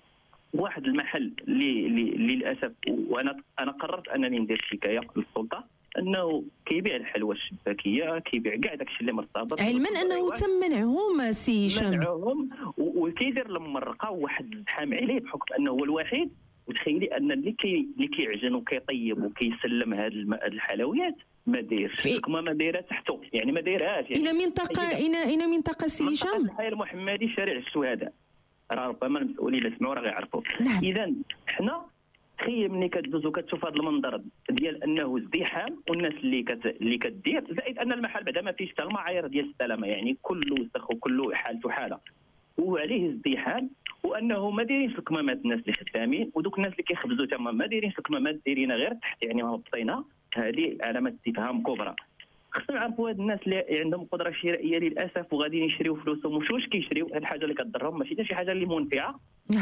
واحد المحل اللي للاسف، وانا قررت انني ندير شكايه للسلطه، انه كيبيع الحلوى الشباكيه، كيبيع كاع داكشي اللي مرتبط، علما انه تم منعهم سي هشام، منعهم وكيدير المرقه واحد الزحام عليه بحكم انه هو الوحيد. وتخيلي ان اللي كيعجن وكيطيب وكيسلم هذه الحلويات ما دايرش الحكومه، ما دايره تحته، يعني ما دايرهاش. يعني الى منطقه سي هشام الحي المحمدي شارع الشهداء، راه ربما المسؤولين اللي سمعوا راه غيعرفوا. نعم. اذا حنا تخيل ملي كتدوز وكتشوف هذا المنظر ديال انه ازدحام والناس اللي كدير، زائد ان المحل بعدا ما فيش حتى المعايير ديال السلامه، يعني كله وسخ وكله حالته حاله وعليه ازدحام، وانه ما دايرينش الكمامات الناس اللي خدامين، ودوك الناس اللي كيخبزوا تما ما دايرينش الكمامات، دايرينها غير تحت يعني مهبطينها. هذه علامه استفهام كبرى. خصنا نعرفوا هاد الناس اللي عندهم قدره شرائيه للاسف وغاديين يشريو فلوسهم واش كيشريو، هاد الحاجه اللي كضرهم ماشي شي حاجه اللي منفعه.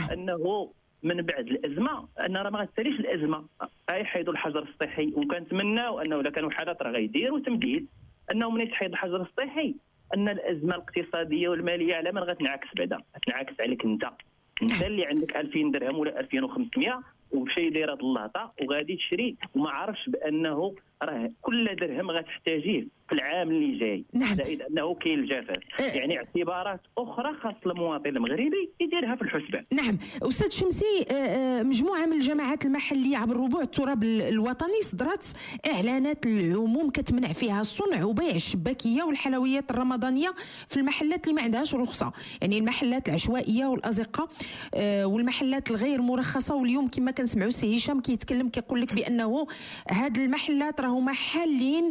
انه من بعد الازمه ان راه ما غتساليش الازمه، يحيدوا الحجر الصحي، وكنتمناو انه الا كانوا حالات راه غيديروا تمديد، انه ملي تحيد الحجر الصحي ان الازمه الاقتصاديه والماليه على من غتنعكس بعدا، غتنعكس عليك انت اللي عندك 2000 درهم ولا 2500 ومشي داير هاد اللهطه وغادي تشري وما عارفش بانه راه كل درهم غتحتاجيه في العام اللي جاي. نعم. زائد انه كاين الجفاف، يعني اعتبارات اخرى خاص المواطن المغربي يديرها في الحسبان. نعم. استاذ شمسي، مجموعه من الجماعات المحليه عبر ربوع التراب الوطني صدرت اعلانات العموم كتمنع فيها صنع وبيع الشباكيه والحلويات الرمضانيه في المحلات اللي ما عندهاش رخصه، يعني المحلات العشوائيه والازقه والمحلات الغير مرخصه. واليوم كما كنسمعوا سي هشام كيتكلم كيقول لك بانه هاد المحلات راهو محلين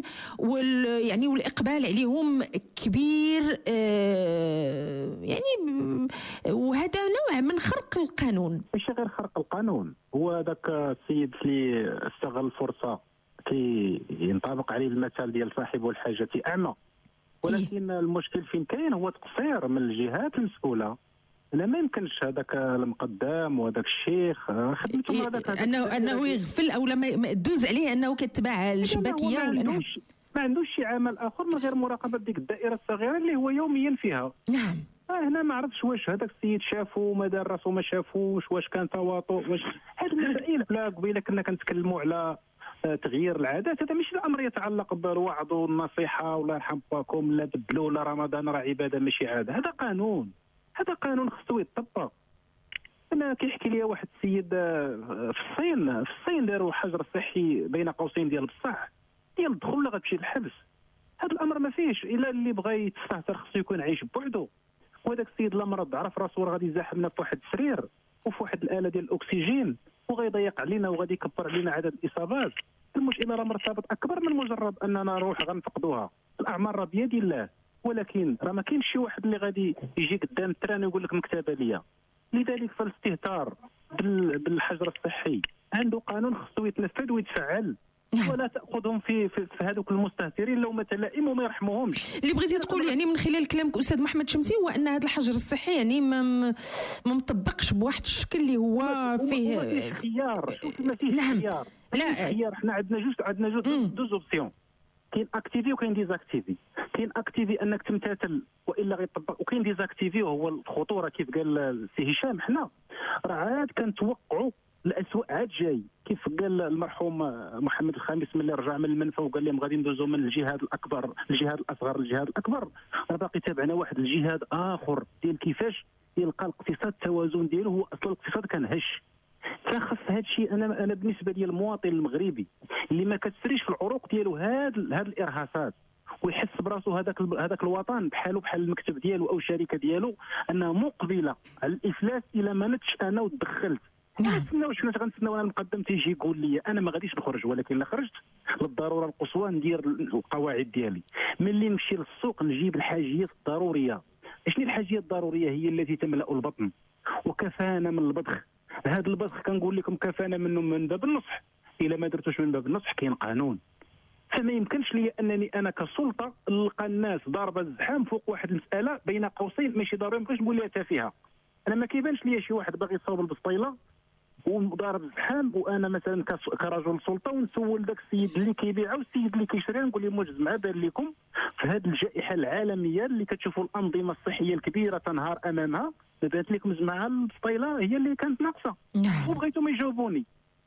يعني والاقبال عليهم كبير، يعني وهذا نوع من خرق القانون. ماشي غير خرق القانون، هو ذاك السيد اللي استغل الفرصه كي ينطبق عليه المثل ديال صاحب الحاجه اعمى. ولكن المشكل فين كاين هو تقصير من الجهات المسؤوله. لا ما يمكنش هذاك المقدم وهذاك الشيخ خدمتهم هذاك انه يغفل او ما دوز عليه انه كيتباع الشباكيه ولا ما عندوش شي عمل اخر من غير مراقبه ديك الدائره الصغيره اللي هو يوميا فيها. نعم. هنا ما عرفتش واش هذاك السيد شافو ما دار راسو ما شافوش، واش كان تواطؤ، واش هذه المسائل. بلا قبيله كنا كنتكلموا على تغيير العادات، هذا ماشي الامر يتعلق بالوعظ والنصيحه ولا يرحم باكم لا بدلوا لا رمضان راه عباده ماشي عاده. هذا قانون، هذا قانون خصو يطبق. انا كيحكي لي واحد السيد في الصين داروا حجر صحي بين قوسين ديال بصح ديال الدخول ولا غتمشي للحبس. هذا الامر ما فيش الا اللي بغى يتستهتر خصو يكون عايش بوحدو. وهذاك السيد لا مرض عرف راسو راه غادي يزاحمنا في واحد السرير وفي واحد الاله ديال الاكسجين وغيضيق علينا وغادي يكبر علينا عدد الاصابات. المشكله راه مرتبط اكبر من مجرد اننا نروح غنفقدوها. الاعمار راه بيد الله، ولكن راه ما كاينش شي واحد اللي غادي يجي قدام التران ويقول لك مكتبه ليا. لذلك فالاستهتار بالحجر الصحي عنده قانون خصو يتنفذ ويتفعل. ولا تاخذهم في هذوك المستهترين لو متلائم وما يرحموهمش. اللي بغيتي تقول يعني من خلال كلامك استاذ محمد شمسي هو ان هذا الحجر الصحي يعني ما مطبقش بواحد الشكل اللي هو فيه خيار. شوف ما فيه خيار. لا خيار. حنا عندنا جوج اوبسيون، كاين اكتيفي وكاين ديزاكتيفي. كاين اكتيفي انك تمتثل والا غيطبق، وكاين ديزاكتيفي وهو الخطوره كيف قال سي هشام. حنا راه عاد كنتوقعوا الأسوأ عاد جاي، كيف قال المرحوم محمد الخامس ملي رجع من المنفى وقال لهم غادي ندوزوا من الجهاد الاكبر للجهاد الاصغر للجهاد الاكبر. راه باقي تابعنا واحد الجهاد اخر ديال كيفاش يلقى الاقتصاد التوازن ديالو. هو اصلا الاقتصاد كان هش. فخص هذا الشيء انا بالنسبه لي المواطن المغربي اللي ما كتسريش في العروق ديالو هاد الارهاصات ويحس براسو هذاك الوطن بحالو بحال المكتب ديالو او الشركه ديالو انها مقبله على الافلاس الا ما نتش انا ودخلت. حنا غنتسناو انا المقدم تيجي يقول لي انا ما غاديش نخرج، ولكن الا خرجت للضروره القصوى ندير القواعد ديالي. ملي نمشي للسوق نجيب الحاجيات الضروريه. شنو الحاجيات الضروريه؟ هي التي تملا البطن وكفانا من البذخ. هذا البذخ كنقول لكم كفانا منه من باب النصح. الا ما درتوش من باب النصح كاين قانون. فما يمكنش لي انني انا كسلطه نلقى الناس ضاربه الزحام فوق واحد المساله بين قوسين ماشي ضروري. ما نقول لها تافهه. انا ما كيبانش لي شي واحد باغي يصاوب البسطيله وضارب زحام، وانا مثلا كرجل سلطه ونسول ذاك السيد اللي كيبيع والسيد اللي كيشري نقول لهم واش زعما بان لكم في هذه الجائحه العالميه اللي كتشوفوا الانظمه الصحيه الكبيره تنهار امامها، بانت لكم زعما الفطيله هي اللي كانت ناقصه. وبغيتهم يجاوبوني.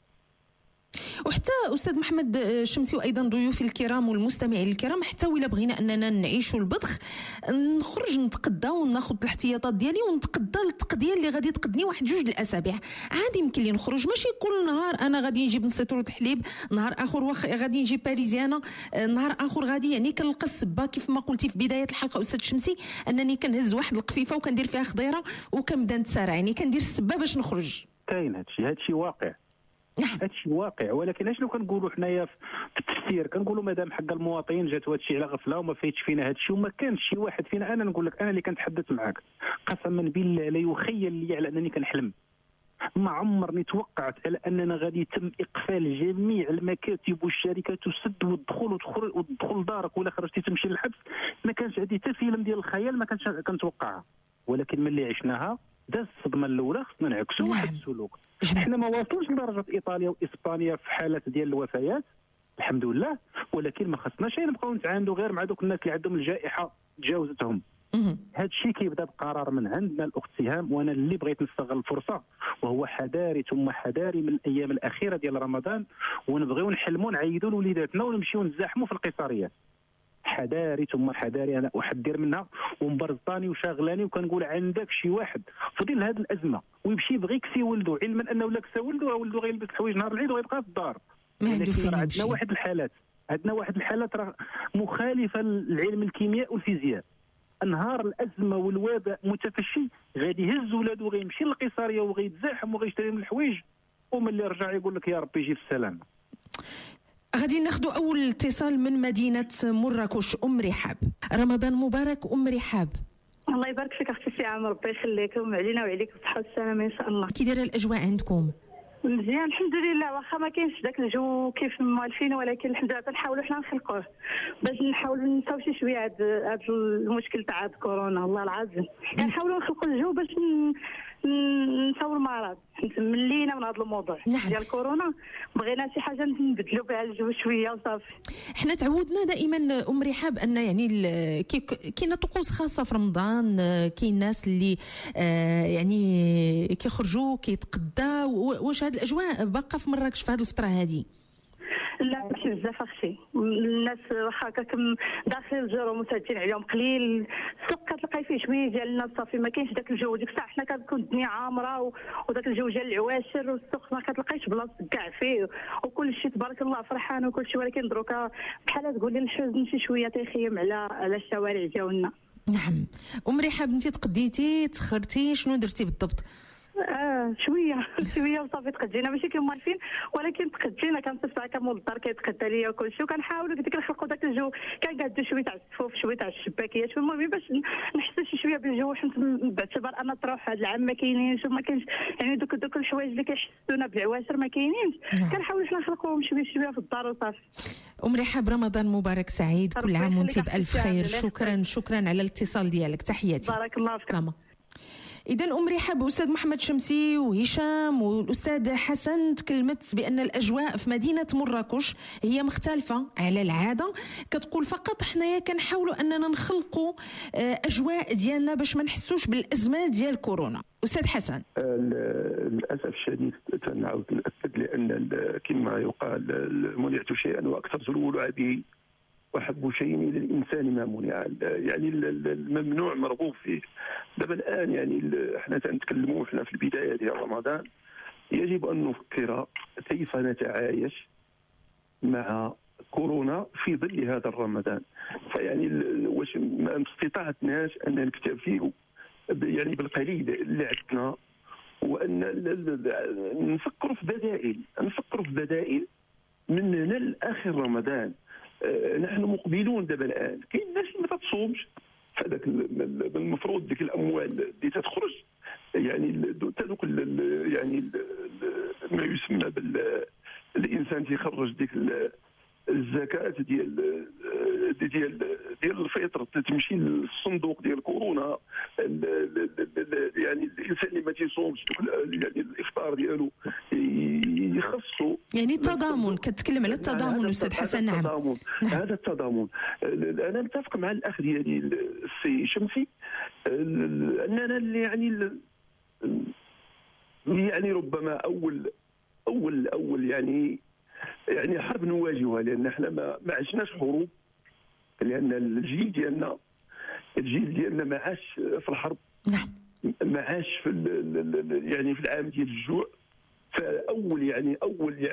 وحتى استاذ محمد شمسي وايضا ضيوفي الكرام والمستمعين الكرام، حتى ولا بغينا اننا نعيشوا البذخ نخرج نتقدى وناخذ الاحتياطات ديالي ونتقدى التقديه اللي غادي تقدني واحد 2 الاسابيع عادي. يمكن لي نخرج ماشي كل نهار انا غادي نجيب نسيطرو الحليب، نهار اخر غادي نجيب باريزيانا، نهار اخر غادي يعني كنلقى السبه كيف ما قلتي في بدايه الحلقه استاذ شمسي انني كنهز واحد القفيفه وكندير فيها خضيره وكنبدا نتسارع، يعني كندير السبه باش نخرج. كاين هادشي واقع. هادشي واقع، ولكن اشنو كنقولوا حنايا في التفسير؟ كنقولوا مادام حق المواطنين جات هادشي على غفله وما فايتش فينا هادشي وما كانش شي واحد فينا. انا نقول لك انا اللي كنتحدث معاك قسما بالله لا يخيل لي على انني كنحلم. ما عمرني توقعت على اننا غادي يتم اقفال جميع المكاتب والشركات وسد والدخول لدارك ولا خرجتي تمشي للحبس. ما كانش عندي حتى فيلم ديال الخيال ما كانش كنتوقعها، ولكن ملي عشناها داز الصدمه الاولى خصنا نعكسوا واحد السلوك. حنا ما واصلوش لدرجه ايطاليا واسبانيا في حالات ديال الوفيات الحمد لله، ولكن ما خصناش نبقاو نتعاندوا غير مع دوك الناس اللي عندهم الجائحه تجاوزتهم. هذا الشيء كيبدا بقرار من عندنا الاخت سهام، وانا اللي بغيت نستغل الفرصه وهو حذاري ثم حذاري من الايام الاخيره ديال رمضان، ونبغيو نحلموا نعيدوا لوليداتنا ونمشيو نزاحموا في القيصريات. حذاري ثم حذاري، انا احذر منها ومبرزطاني وشاغلاني، وكنقول عندك شي واحد في ظل هذه الازمه ويمشي يبغي يكسي ولده، علما انه لا كسى ولده غيلبس الحوايج نهار العيد وغيبقى في الدار. ما عنده فين يمشي. عندنا واحد الحالات راه مخالفه للعلم الكيمياء والفيزياء. نهار الازمه والوباء متفشي غادي يهز ولادو وغيمشي للقيصريه وغيتزاحم وغيشتري من الحوايج، وملي رجع يقول لك يا ربي يجي في السلامه. غادي ناخذ اول اتصال من مدينه مراكش. ام رحاب، رمضان مبارك ام رحاب. الله يبارك فيك اختي سهام، ربي يخليكم علينا وعليك بالصحه والسلامه ان شاء الله. كي دايره الاجواء عندكم؟ مزيان الحمد لله، واخا ما كاينش داك الجو كيف موالفين، ولكن الحمد لله كنحاولوا حنا نخلقوه باش نحاولوا ننساو شي شويه هذا المشكل تاع كورونا. الله العظيم كنحاولوا نخلقوا الجو باش نساو المرض. ملينا من هذا الموضوع ديال كورونا، بغينا شي حاجه نبدلوا بها الجو شويه وصافي. حنا تعودنا دائما ام رحاب ان يعني كاينه طقوس خاصه في رمضان، كاين ناس اللي يعني كيخرجوا كيتقدى. واش هذه الاجواء باقه في مراكش في هذه الفتره هذه؟ لا ماشي بزاف اختي، الناس واخا داخل الجرو مسجلين عليهم قليل، السوق كتلقاي فيه شويه ديال الناس صافي، ما كاينش داك الجو. ديك الساعه حنا كتكون الدنيا عامره وداك الجو ديال العواشر والسوق ما كتلقايش بلاصه كاع فيه وكل شيء تبارك الله فرحان وكل شيء، ولكن دروكا بحال تقول لي الحزن شي شويه تيخيم على الشوارع ديالنا. نعم. ام رحاب انت تقديتي تخرتي شنو درتي بالضبط؟ شويه وصافي تقدينا ماشي كيما عارفين، ولكن تقدينا كنصيفط على كامل الدار كيتقدى ليا وكل شيء، وكنحاولوا ديك نخلقوا داك الجو. كنقادوا شويه تاع السفوف شويه تاع الشباكيات، المهم باش نحسوا شي شويه بالجو، حيت باعتبار ان الطروح هذا العام ما كاينينش وما كاينش يعني دوك الحوايج اللي كيحسونا بالعواشر ما كاينينش. كنحاولوا حنا نخلقوهم شويه في الدار وصافي. ام رحاب رمضان مبارك سعيد، كل عام وانت بالف خير. شكرا على الاتصال ديالك، تحياتي. بارك الله فيك. إذا أم رحاب أستاذ محمد شمسي وهشام والأستاذ حسن تكلمت بأن الأجواء في مدينة مراكش هي مختلفة على العادة. كتقول فقط حنايا كنحاولوا أننا نخلقوا أجواء ديالنا باش ما نحسوش بالأزمات ديال كورونا. أستاذ حسن. للأسف الشديد تنعاود نأكد، لأن كما يقال منعت شيئا وأكثر الولع به وحب شيء للإنسان ما منع، يعني الممنوع مرغوب فيه. دابا الآن يعني احنا تنتكلموا احنا في البداية ديال رمضان، يجب أن نفكر كيف نتعايش مع كورونا في ظل هذا الرمضان. فيعني واش ما استطعتناش أن نكتفي يعني بالقليل اللي عندنا، وأن نفكروا في بدائل من هنا لآخر رمضان. نحن مقبلون دابا الان، كاين الناس اللي ما تصومش، فهذاك المفروض ديك الاموال اللي تخرج يعني دوك يعني ما يسمى الانسان تيخرج ديك الزكاه ديال ديال الفطر تمشي للصندوق ديال كورونا، يعني الانسان اللي ما تيصومش يعني الافطار ديالو يخصو، يعني التضامن. كتكلم على التضامن استاذ حسن. نعم هذا التضامن. انا متفق مع الاخ ديالي السي شمسي اننا يعني ربما اول يعني حرب نواجهها، لان احنا ما عشناش حروب، لان الجيل ديالنا ما عاش في الحرب. نعم. ما عاش في يعني في العام ديال الجوع. فاول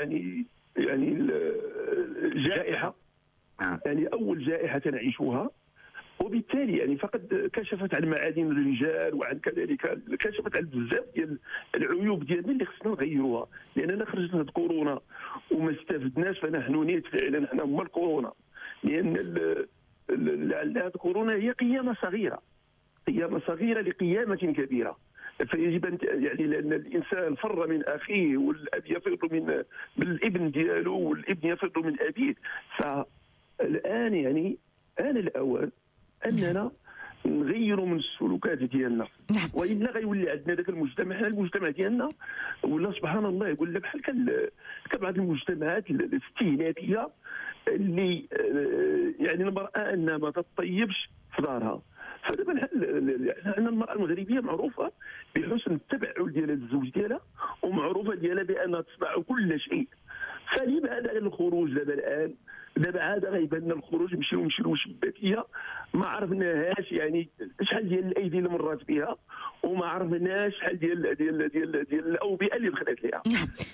جائحه، يعني اول جائحه تنعيشها، وبالتالي يعني فقد كشفت عن معادن الرجال، وعن كذلك كشفت عن بزاف ديال العيوب ديالنا اللي خصنا نغيروها، لاننا خرجنا هاد كورونا وما استفدناش. فنحن نيت فعلا حنا هما الكورونا، لان هاد كورونا هي قيامه صغيره لقيامه كبيره. فيجب ان يعني لان الانسان فر من اخيه، والاب يفر من الابن ديالو، والابن يفر من ابيه. فالان يعني آن الأوان أننا نغيروا من السلوكات ديالنا. نعم. والا غيولي عندنا ذاك المجتمع، حنا المجتمع ديالنا ولا سبحان الله يقول لك بحال كبعض المجتمعات الاستهلاكيه اللي يعني المراه انها ما تطيبش في دارها. فدابا حنا المراه المغربيه معروفه بحسن التبعل ديال الزوج ديالها، ومعروفه ديالها بانها تصنع كل شيء. فلماذا الخروج دابا عاد غيبان لنا الخروج نمشيو للشباكيه ما عرفناهاش يعني شحال ديال الايدي اللي مرات بها، وما عرفناش شحال ديال الاوبئه اللي دخلت لها.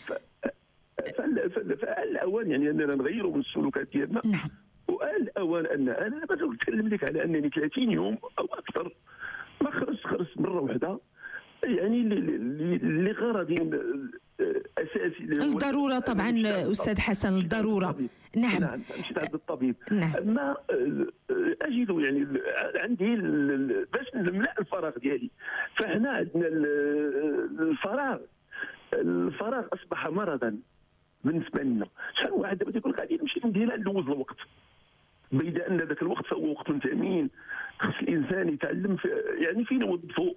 فالاوان يعني اننا نغيروا من السلوكات ديالنا. والاوان ان انا دابا نتكلم لك على انني 30 يوم او اكثر ما خرجت مره واحده، يعني لغرض اساسي الضروره. طبعا استاذ حسن الضروره. نعم مشيت عند الطبيب. نعم. اما اجد يعني عندي باش نملا الفراغ ديالي. فاحنا عندنا الفراغ اصبح مرضا بالنسبه لنا. شحال واحد دابا تيقول لك غادي نمشي ندير ندوز الوقت، بيد ان ذاك الوقت فهو وقت ثمين، خص الانسان يتعلم يعني فين يوظفه.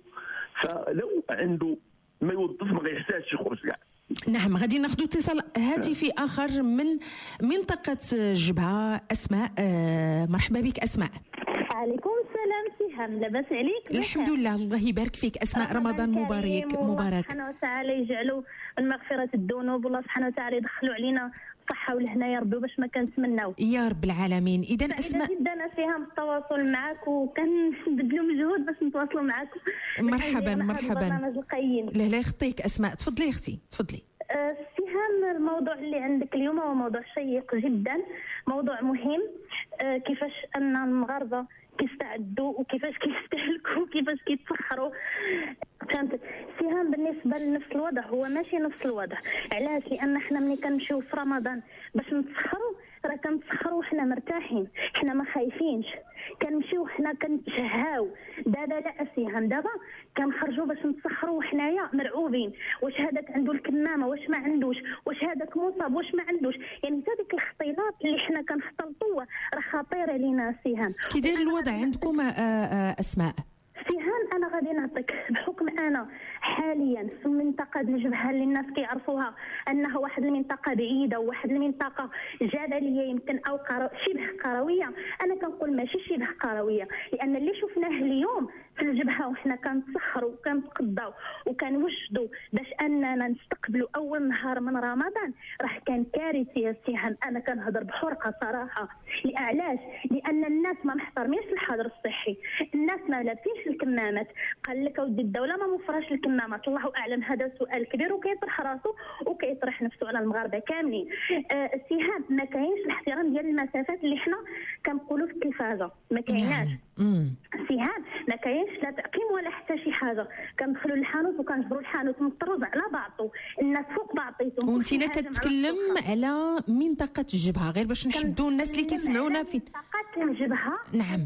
فلو عنده ما يوظف ما غيحتاجش يخرج كاع. نعم. غادي ناخذ اتصال هاتفي اخر من منطقه جبهه. اسماء، مرحبا بك اسماء. عليكم السلام سهام، لاباس عليك؟ الحمد لله، الله يبارك فيك اسماء. رمضان مبارك. الله سبحانه وتعالى يجعلوا من مغفره الذنوب، والله سبحانه وتعالى يدخلوا علينا الصحه والهنا يا ربي باش ما كنتمناو يا رب العالمين. اذا اسماء جدا فيها التواصل معك، وكنبذلوا مجهود باش نتواصلوا معكم. مرحبا برنامج القيم. لا يخطيك اسماء، تفضلي اختي تفضلي. سهام، الموضوع اللي عندك اليوم هو موضوع شيق جدا، موضوع مهم. كيفاش ان المغاربه كيستعدوا وكيفاش كيستهلكوا وكيفاش كيتسخروا. فهمت سهام؟ بالنسبه لنفس الوضع هو ماشي نفس الوضع. علاش؟ لان حنا ملي كنمشيو في رمضان باش نتسخروا راه كنتسخروا حنا مرتاحين، حنا ما خايفينش، كنمشيو حنا كنتشهاو. دابا لا سهام، دابا كنخرجوا باش نتسخروا وحنايا مرعوبين. واش هذاك عنده الكمامه، واش ما عندوش، واش هذاك مصاب، واش ما عندوش. يعني حتى ديك الاختلاط اللي حنا كنختلطوا راه خطيره لينا سهام. كي داير الوضع عندكم اسماء؟ سهام انا غادي نعطيك بحكم انا حاليا في المنطقه ديال الجبهه اللي الناس كيعرفوها انها واحد المنطقه بعيده وواحد المنطقه جبليه يمكن او شبه قرويه. انا كنقول ماشي شبه قرويه، لان اللي شفناه اليوم في الجبهه وحنا كنتسخروا وكنتقضاو وكنوجدوا باش اننا نستقبلوا اول نهار من رمضان راه كان كارثي يا سهام. انا كنهضر بحرقه صراحه. علاش؟ لان الناس ما محترمينش الحظر الصحي، الناس ما لابسينش الكمامات. قال لك اودي الدوله ما موفراش الكمامات، الله اعلم. هذا سؤال كبير وكيطرح راسه وكيطرح نفسه على المغاربه كاملين. سهام، ما كاينش الاحترام ديال المسافات اللي حنا كنقولوا في التلفازه، ما كايناش. سهام، ما كاينش لا تعقيم ولا حتى شي حاجه. كندخلوا للحانوت وكنجبروا الحانوت مطروز على بعضه، الناس فوق بعضيتهم. وانتينا كتكلم على منطقه الجبهه غير باش نحدوا الناس اللي كيسمعونا فين. منطقه باقي جبهه. نعم.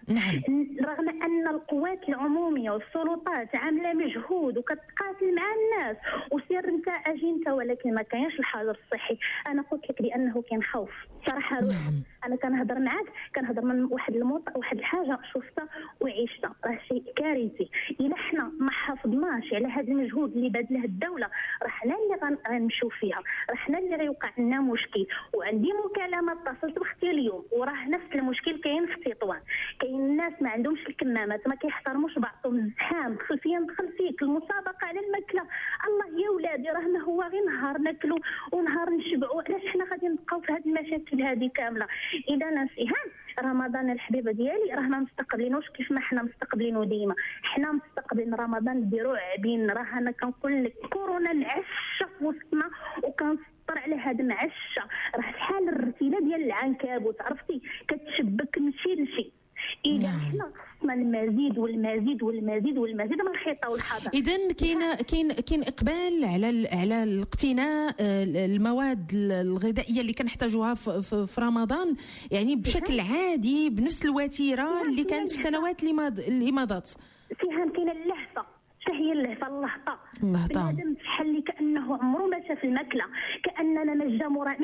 رغم ان القوات العموميه والسلطات عامله مجهود وكتقاتل مع الناس وسير انت اجي انت، ولكن ما كاينش الحجر الصحي. انا قلت لك بانه كاين خوف صراحه. انا كنهضر معاك كنهضر من واحد واحد الحاجه شفتها وعيشتها، راه شيء كارثي. الا حنا ما حافظناش على هذا المجهود اللي باذله الدوله راه حنا اللي غنمشيو فيها، راه حنا اللي غيوقع لنا مشكل. وعندي مكالمه اتصلت باختي اليوم وراه نفس المشكل كاين في تطوان. كاين الناس ما عندهمش الكمامات، ما كيحترموش بعضهم، الزحام دخل فيا ندخل فيك، المسابقه على الماكله. الله يا ولادي راه ما هو غير نهار ناكلوا ونهار نشبعوا، علاش حنا غادي نبقاو في هذه المشاكل هذه كامله؟ اذا نسيها رمضان الحبيبه ديالي راه ما مستقبلينوش كيف ما حنا مستقبلينه ديما. حنا مستقبلين رمضان برعب. راه انا كنقول لك كورونا معشه في وسطنا وكنسطر على هذا معشه، راه شحال الرتيله ديال العنكبوت عرفتي كتشبك من شي لشي. إذا حنا خصنا المزيد والمزيد والمزيد والمزيد من الخطه والحذر. إذا كاين إقبال على الاقتناء المواد الغذائية اللي كنحتاجوها في رمضان، يعني بشكل عادي بنفس الوتيرة اللي كانت في السنوات اللي مضت. فيها كاينه اللهفه. هي اللهفه اللهطه بنادم بحال كانه عمره ما شاف الماكله، كاننا مجامورة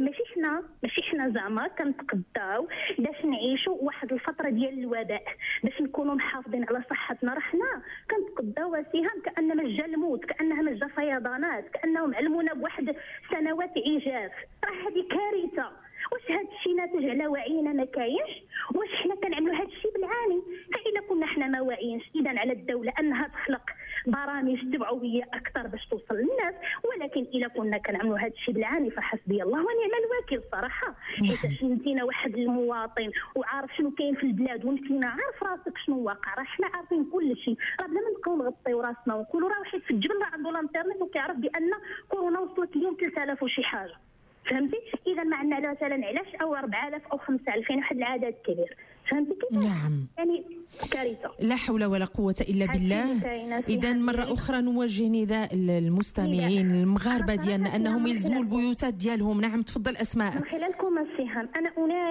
ماشي حنا زعما كنتقداو باش نعيشوا واحد الفتره ديال الوباء باش نكونوا محافظين على صحتنا. راه حنا كنتقداو سهام كان مجا الموت، كانها مجا فيضانات، كانهم علمونا بواحد سنوات عجاف. راه هذه كارثه. واش هذا الشيء ناتج على وعينا ما كاينش؟ واش حنا كنعملوا هذا الشيء بالعاني؟ فإذا كنا حنا ما واعيينش اذا على الدوله انها تخلق برامج توعويه اكثر باش توصل للناس. ولكن اذا كنا كنعملوا هذا الشيء بالعاني فحسبي الله ونعم الوكيل صراحه. حيت نتينا واحد المواطن وعارف شنو كاين في البلاد ونتينا عارف راسك شنو واقع، راه حنا عارفين كل شيء. راه بلا ما نبقاو نغطيو راسنا ونقولوا راه واحد في الجبل راه عنده الانترنت وكيعرف بان كورونا وصلت اليوم 3000 وشي حاجه. فهمتي؟ اذا ما عندنا مثلا علاش او 4000 او 5000 يعني واحد العدد كبير. فهمتي كيف؟ نعم. يعني كارثه. لا حول ولا قوه الا بالله. اذا مره اخرى نوجه نداء للمستمعين المغاربه ديالنا انهم يلزموا البيوتات ديالهم. نعم تفضل اسماء. من خلالكم السهام انا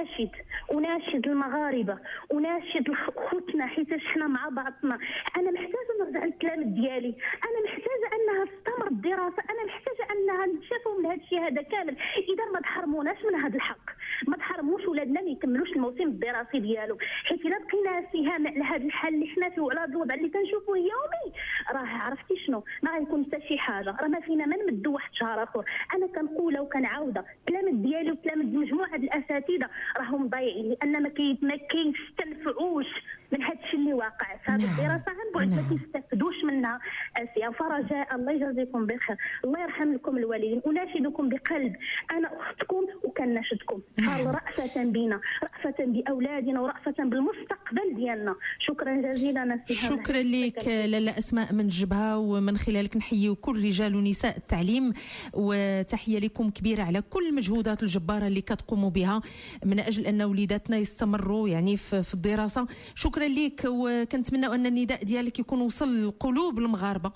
اناشد المغاربه، اناشد خوتنا حيت حنا مع بعضنا. انا محتاجه نرجع للكلام ديالي، انا محتاجه انها تستمر الدراسه، انا محتاجه انها نشافوا من هذا الشيء هذا كامل. اذا ما تحرموناش من هذا الحق، ما تحرموش ولادنا ما يكملوش الموسم الدراسي ديالو. حيت الا بقينا سهام على هذا الحال اللي حنا فيه وعلى هذا الوضع اللي كنشوفوه يومي راه عرفتي شنو ما غيكون حتى شي حاجه. راه ما فينا ما نمدوا واحد شهر اخر. انا كنقولها وكنعاودها الكلام ديالي وكلام مجموعه الاساتذه راهم ضايعين لان ما كيستنفعوش من هذا الشيء اللي واقع في هذه الدراسه عن بعد. ما كيستافدوش منها اسيا. فرجاء الله يجازيكم بخير، الله يرحم لكم الوالدين. اناشدكم بقلب، انا اختكم وكناشدكم رأفة بنا، رأفة باولادنا ورأفة بالمستقبل ديالنا. شكرا جزيلا نسيها. شكرا لك لاله اسماء من جبهه، ومن خلالك نحيي كل رجال ونساء التعليم وتحيه لكم كبيره على كل المجهودات الجباره اللي كتقوموا بها من اجل ان وليداتنا يستمروا يعني في الدراسه. شكرا لك، وكنتمنى ان النداء ديالك يكون وصل لقلوب المغاربه.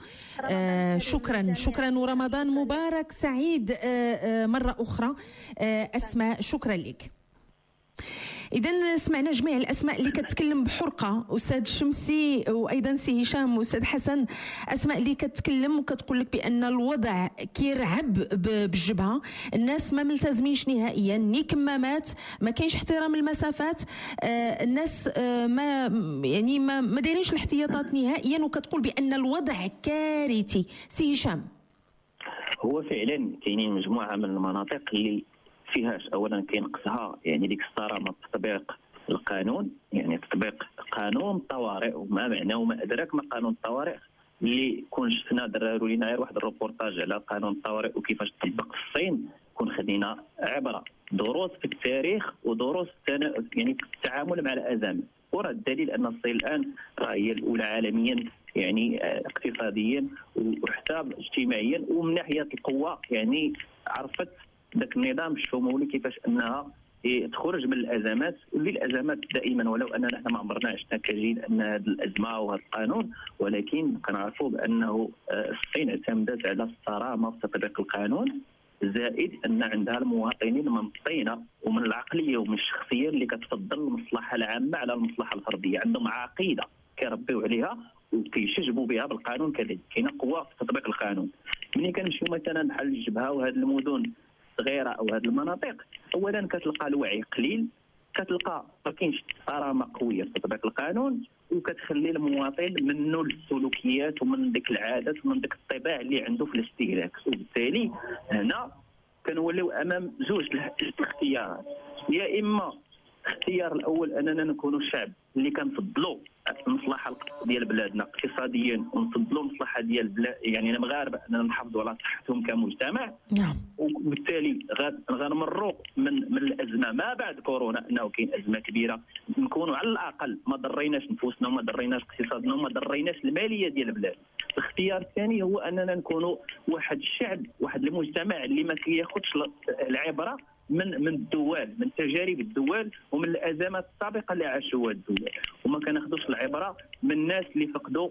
شكرا ورمضان مبارك سعيد مره اخرى. اسماء شكرا لك. إذا سمعنا جميع الأسماء اللي كتكلم بحرقة، أستاذ شمسي وأيضا سي هشام وأستاذ حسن. أسماء اللي كتكلم وكتقول لك بأن الوضع كيرعب بالجبهة، الناس ما ملتزمينش نهائيا، ني كمامات، ما كاينش احترام المسافات، الناس ما دايرينش الاحتياطات نهائيا، وكتقول بأن الوضع كارثي. سي هشام. هو فعلا كاينين مجموعة من المناطق اللي فيهاش اولا كينقصها يعني ديك الصرامه في تطبيق القانون، يعني تطبيق قانون الطوارئ. وما معناه وما ادراك ما قانون الطوارئ اللي كون شفنا دراروا لينا غير واحد الروبورتاج على قانون الطوارئ وكيفاش تطبق في الصين، كون خدينا عبره دروس في التاريخ ودروس يعني في التعامل مع الازمات. وراه الدليل ان الصين الان راه هي الاولى عالميا يعني اقتصاديا وحتى اجتماعيا، ومن ناحيه القوه يعني عرفت ذاك النظام الشمولي كيفاش انها تخرج من الازمات. واللي الازمات دائما ولو اننا نحن ما عمرنا عشنا كجيل ان هذه الازمه وهذا القانون، ولكن كنعرفوا بانه الصين اعتمدت على الصرامه في تطبيق القانون زائد ان عندها المواطنين منطينه ومن العقليه ومن الشخصيه اللي كتفضل المصلحه العامه على المصلحه الفرديه. عندهم عقيده كيربيو عليها وكيشجبوا بها بالقانون كذلك. كاينه قوه في تطبيق القانون. ملي كنمشيو مثلا بحال الجبهه وهذه المدن صغيره او هذه المناطق، اولا كتلقى الوعي قليل، كتلقى ما كاينش غرامه قويه في تطبيق القانون، وكتخلي المواطن منه السلوكيات ومن ديك العادات ومن ديك الطباع اللي عنده في الاستهلاك. وبالتالي هنا كنوليو امام جوج الاختيارات. يا اما الاختيار الاول اننا نكونوا شعب اللي كنفضلوا المصلحه ديال بلادنا اقتصاديا ونفضلوا المصلحه ديال بلاد يعني المغاربه اننا نحافظوا على صحتهم كمجتمع. نعم. وبالتالي غنمروا من الازمه ما بعد كورونا، انه كاين ازمه كبيره، نكونوا على الاقل ما ضريناش نفوسنا وما ضريناش اقتصادنا وما ضريناش الماليه ديال البلاد. الاختيار الثاني هو اننا نكونوا واحد الشعب، واحد المجتمع اللي ما كياخذش العبره من الدول، من تجارب الدول ومن الازمات السابقه اللي عاشوها الدول، وما كناخذوش العبره من الناس اللي فقدوا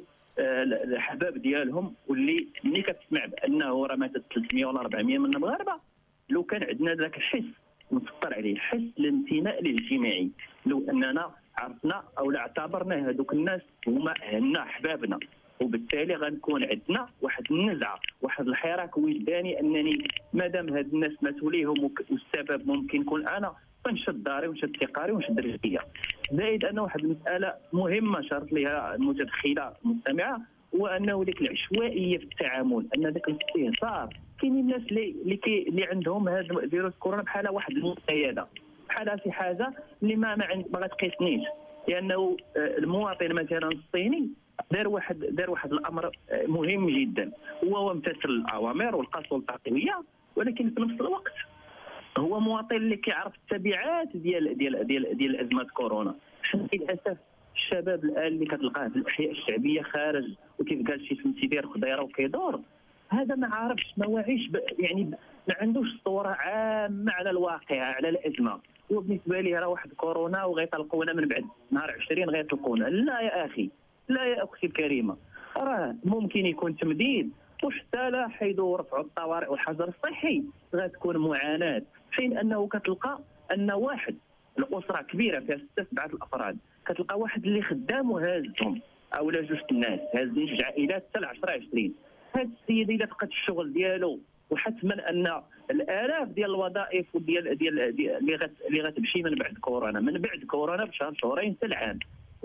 الاحباب ديالهم، واللي ملي كتسمع بانه راه ماتت 300 ولا 400 من المغاربه، لو كان عندنا ذاك الحس نفكر عليه، حس الانتماء الاجتماعي، لو اننا عرفنا او لا اعتبرنا هذوك الناس هما هنا احبابنا، وبالتالي غنكون عندنا واحد النزعه، واحد الحراك وجداني انني مادام هاد الناس ماتوا ليهم والسبب ممكن يكون انا، فنشد داري ونشد ثقاري ونشد رجليا. زائد ان واحد المساله مهمه شارت لها المتدخله المستمعه، هو انه ديك العشوائيه في التعامل، ان داك الاستهتار، كاينين الناس اللي عندهم هذا فيروس كورونا بحال واحد المقيده، بحال شي حاجه اللي ما غتقيسنيش، لانه المواطن مثلا الصيني دار واحد الامر مهم جدا، هو امتثل الاوامر والقى سلطه قويه، ولكن في نفس الوقت هو مواطن اللي كيعرف التبعات ديال ازمه كورونا. للاسف الشباب الان اللي كتلقاه في الاحياء الشعبيه خارج، وكيف قال شي فهمتي داير خضيره وكيدور، هذا ما عارفش، ما واعيش يعني ما عندوش صوره عامه على الواقع، على الازمه. وبالنسبه لي راه واحد كورونا وغيطلقونا من بعد نهار 20 غيطلقونا. لا يا اخي، لا يا اختي الكريمه، راه ممكن يكون تمديد، وحتى لا حيدوا رفعوا الطوارئ والحجر الصحي غتكون معاناه، حين انه كتلقى ان واحد الاسره كبيره فيها 6-7 الافراد، كتلقى واحد اللي خدام وهازهم، او لا جوج الناس هازين جوج عائلات حتى ل 10-20. هذا السيد اذا فقد الشغل ديالو، وحتما ان الالاف ديال الوظائف اللي غتمشي من بعد كورونا بشهر شهرين حتى العام،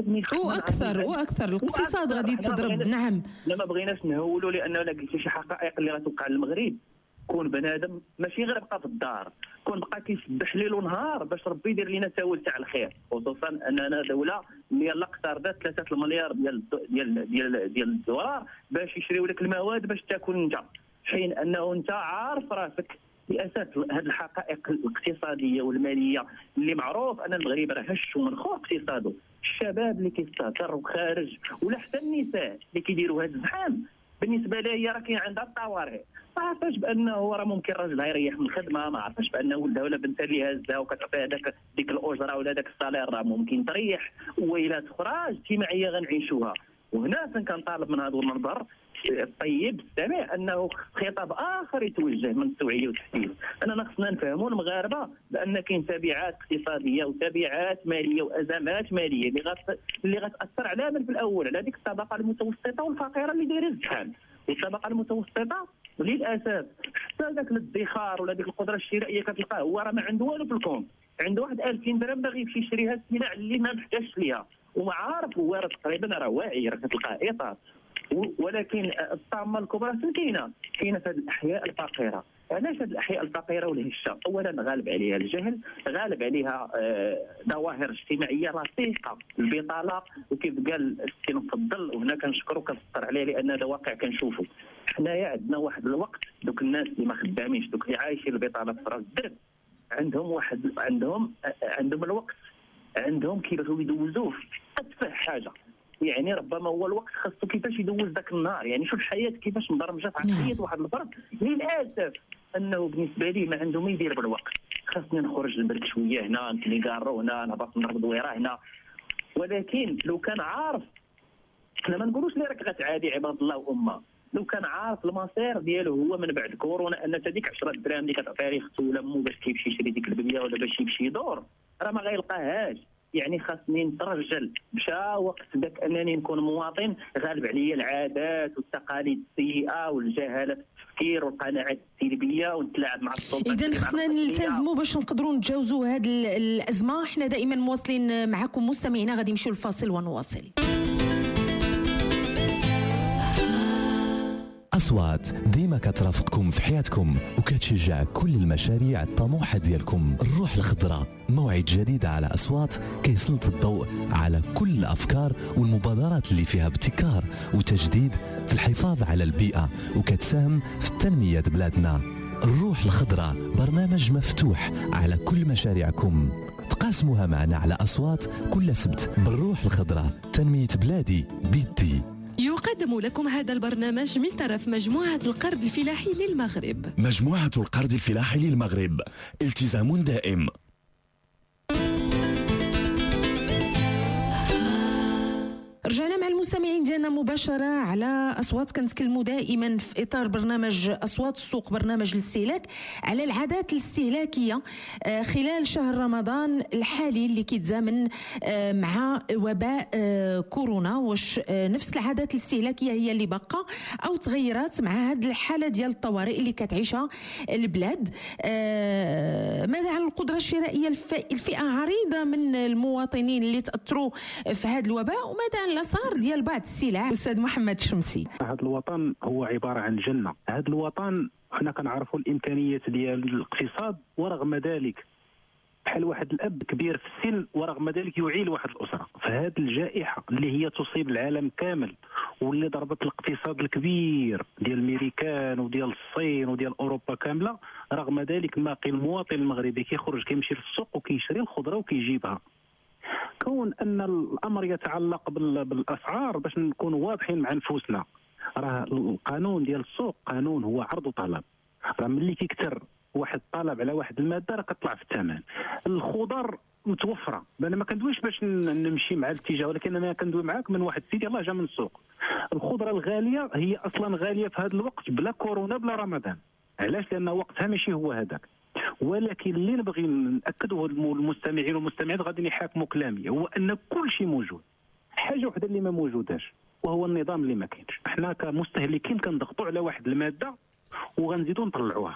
واكثر الاقتصاد غادي يتضرب. نعم، ما بغيناش نهولوا، لانه لا قلتي شي حقائق اللي غتوقع للمغرب، كون بنادم ماشي غير بقى في الدار، كون بقى كيسبح ليل ونهار باش ربي يدير لنا تاول تاع الخير، خصوصا اننا دوله اللي يلا اقترضت 3 مليار ديال الدولار باش يشريوا لك المواد باش تاكل انت، حين انه انت عارف راسك للاسف هذه الحقائق الاقتصاديه والماليه اللي معروف ان المغرب راه هش ومنخور اقتصاده. الشباب اللي كيستهتر وخارج، ولا حتى النساء اللي كيديروا هذا الزحام، بالنسبه لها هي راه كاين عندها الطوارئ، ما عرفاش بانه راه ممكن راجلها يريح من الخدمه، ما عرفاش بانه ولدها ولا بنتها اللي هازها وكتعطيها ديك الاجره ولا داك الصالير راه ممكن تريح، وويلات اخرى اجتماعيه غنعيشوها. وهنا كنطالب من هذا المنبر الطيب السامع انه خطاب اخر يتوجه من التوعيه والتحفيز، اننا خصنا نفهموا المغاربه بان كاين تبعات اقتصاديه وتبعات ماليه وازمات ماليه اللي غتاثر على من في الاول على ديك الطبقه المتوسطه والفقيره اللي دايره الزحام. والطبقه المتوسطه للاسف حتى ذاك الادخار ولا ديك القدره الشرائيه كتلقاه هو راه ما عنده والو في الكونت، عنده واحد 2000 درهم باغي يمشي يشريها السلع اللي ما محتاجش ليها، وما عارف هو راه تقريبا راه واعي، راه كتلقاه اطار. ولكن الطامه الكبرى كاينه في هذه الاحياء الفقيره. علاش هذه الاحياء الفقيره والهشه؟ اولا غالب عليها الجهل، غالب عليها ظواهر اجتماعيه لصيقه، البطاله، وكيف قال السي المفضل وهنا كنشكرو كنفطر عليه لان هذا واقع كنشوفه. حنايا عندنا واحد الوقت، دوك الناس اللي ما خدامينش، دوك اللي عايشين البطاله في راس الدرب، عندهم الوقت، عندهم كيفاش يدوزوه في اتفه حاجه، يعني ربما هو الوقت خاصو كيفاش يدوز ذاك النهار، يعني شوف الحياه كيفاش مدرمجه في عقليه واحد الفرد. للاسف انه بالنسبه لي ما عنده ما يدير بالوقت، خاصني نخرج نبرك شويه هنا، نتلي كارو هنا، نهبط نربط دويره هنا. ولكن لو كان عارف، احنا ما نقولوش لي راك غتعادي عباد الله وامه، لو كان عارف المصير ديالو هو من بعد كورونا ان هذيك 10 دراهم اللي كتعطيها ليه ختو ولا مو باش كيمشي يشري ديك البيبيه ولا باش يمشي يدور راه ما غيلقاهاش. يعني خاصني نترجل، مشى وقت داك انني نكون مواطن غالب عليا العادات والتقاليد السيئه والجهاله في التفكير والقناعات السلبيه ونتلاعب مع السلطه. اذا خصنا نلتزموا باش نقدروا نتجاوزوا هذه الازمه. احنا دائما مواصلين معكم مستمعينا، غادي نمشيو الفاصل ونواصل. أصوات ديما كترافقكم في حياتكم وكتشجع كل المشاريع الطموحة ديالكم. الروح الخضراء موعد جديد على أصوات كيسلط الضوء على كل الأفكار والمبادرات اللي فيها ابتكار وتجديد في الحفاظ على البيئة وكتساهم في تنمية بلادنا. الروح الخضراء برنامج مفتوح على كل مشاريعكم، تقاسموها معنا على أصوات كل سبت. بالروح الخضراء تنمية بلادي بيدي. يقدم لكم هذا البرنامج من طرف مجموعة القرض الفلاحي للمغرب. مجموعة القرض الفلاحي للمغرب، التزام دائم. رجعنا مع المستمعين ديالنا مباشرة على أصوات. كنتكلموا دائما في إطار برنامج أصوات السوق، برنامج الاستهلاك، على العادات الاستهلاكية خلال شهر رمضان الحالي اللي كيتزامن مع وباء كورونا. واش نفس العادات الاستهلاكية هي اللي باقة أو تغيرات مع هذه الحالة ديال الطوارئ اللي كتعيشها البلاد؟ ماذا عن القدرة الشرائية الفئة عريضة من المواطنين اللي تأثروا في هذا الوباء؟ وماذا عن الأسعار ديال بعض السلع؟ أستاذ محمد شمسي. هذا الوطن هو عبارة عن جنة. هذا الوطن حنا كنعرفوا الإمكانيات ديال الاقتصاد، ورغم ذلك بحال واحد الأب كبير في السن ورغم ذلك يعيل واحد الأسرة. فهذه الجائحة اللي هي تصيب العالم كامل واللي ضربت الاقتصاد الكبير ديال الامريكان وديال الصين وديال اوروبا كامله، رغم ذلك باقي المواطن المغربي كيخرج كيمشي للسوق وكيشري الخضره وكيجيبها. كون ان الامر يتعلق بالاسعار، باش نكونوا واضحين مع نفوسنا، راه القانون ديال السوق قانون هو عرض وطلب. راه ملي كيكثر واحد الطلب على واحد الماده راه كطلع في الثمن. الخضر متوفره، انا ما كندويش باش نمشي مع الاتجاه، ولكن انا كندوي معاك من واحد السيد يلاه جا من السوق. الخضره الغاليه هي اصلا غاليه في هذا الوقت بلا كورونا بلا رمضان. علاش؟ لان وقتها ماشي هو هذاك. ولكن اللي نبغي ناكدوه المستمعين والمستمعات غادي يحاكموا كلامي هو ان كل شيء موجود. حاجه وحده اللي ما موجوداش وهو النظام اللي ما كاينش. احنا كمستهلكين كنضغطوا على واحد الماده وغنزيدوا نطلعوها.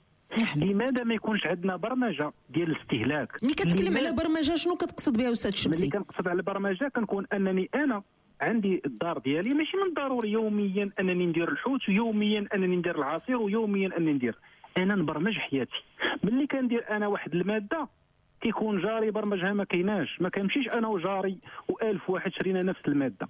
لماذا ما يكونش عندنا برمجه ديال الاستهلاك؟ ملي كتكلم على برمجه شنو كتقصد بها استاذ شمسي؟ ملي كنقصد على برمجه كنكون انني انا عندي الدار ديالي ماشي من ضروري يوميا انني ندير الحوت ويوميا انني ندير العصير ويوميا انني ندير. انا نبرمج حياتي. ملي كندير انا واحد الماده كيكون جاري برمجها ما كايناش، ما كنمشيش انا وجاري و1000 واحد شرينا نفس الماده.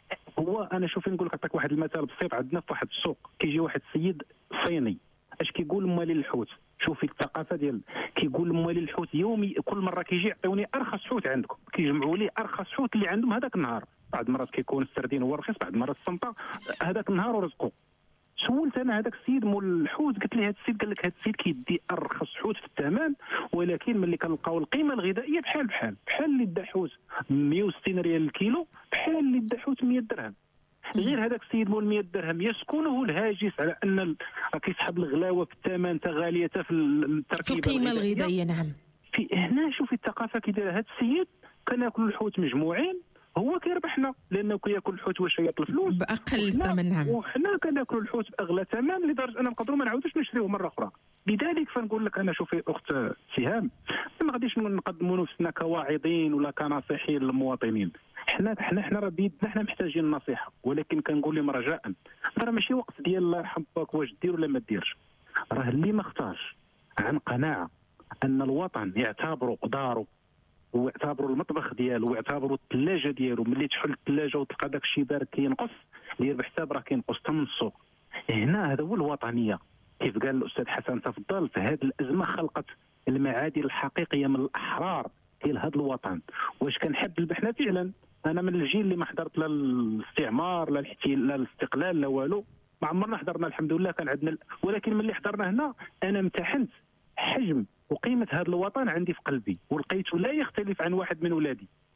هو انا شوفي نقول لك، نعطيك واحد المثال بسيط. عندنا في واحد السوق كيجي واحد السيد صيني، اش كيقول موالي الحوت؟ شوفي الثقافه ديال كيقول موالي الحوت يومي كل مره كيجي يعطيوني ارخص حوت عندكم، كيجمعوا لي ارخص حوت اللي عندهم هذاك النهار. بعض المرات كيكون السردين هو رخيص، بعض المرات السمطه هذاك النهار ورزقوا. سولت انا هذاك السيد مول الحوت، قلت لي هذا السيد، قال لك هذا السيد كيدي ارخص حوت في الثمن، ولكن ملي كنلقاو القيمه الغذائيه بحال اللي دا حوت 160 ريال الكيلو، بحال اللي دا حوت 100 درهم. غير هذاك السيد مول 100 درهم يسكنه الهاجس على ان كيسحب الغلاوه في الثمن غاليه في التركيبه في القيمه الغذائيه. نعم. في هنا شوفي الثقافه كي داير هذا السيد، كناكلوا الحوت مجموعين، هو كيربحنا لانه كياكل الحوت واش يعطي الفلوس باقل ثمن. نعم. وحنا كناكلوا الحوت باغلى ثمن لدرجه انا نقدروا ما نعاودوش نشريوه مره اخرى. لذلك فنقول لك انا شوفي اخت سهام، ما غاديش نقدموا نفسنا كواعظين ولا كناصحين للمواطنين. حنا راه بيدنا، حنا محتاجين النصيحه، ولكن كنقول لهم رجاء راه ماشي وقت ديال الله يرحم باك واش دير ولا ما ديرش. راه اللي ما اختارش عن قناعه ان الوطن يعتبروا دارو ويعتبروا المطبخ ديالو ويعتبروا الثلاجه ديالو، ملي تحل الثلاجه وتلقى داك الشبارك كينقص، دير بحساب راه كينقص ثمن السوق. هنا هذا هو الوطنيه. كيف قال الاستاذ حسن تفضل، فهذه الازمه خلقت المعادن الحقيقيه من الاحرار ديال هذا الوطن. واش كنحب حنا فعلا؟ انا من الجيل اللي ما حضرت لا الاستعمار لا الاحتلال لا الاستقلال لا والو، ما عمرنا حضرنا الحمد لله، كان عندنا ولكن ملي حضرنا هنا انا امتحنت حجم وقيمه هذا الوطن عندي في قلبي، ولقيته لا يختلف عن واحد من ولادي.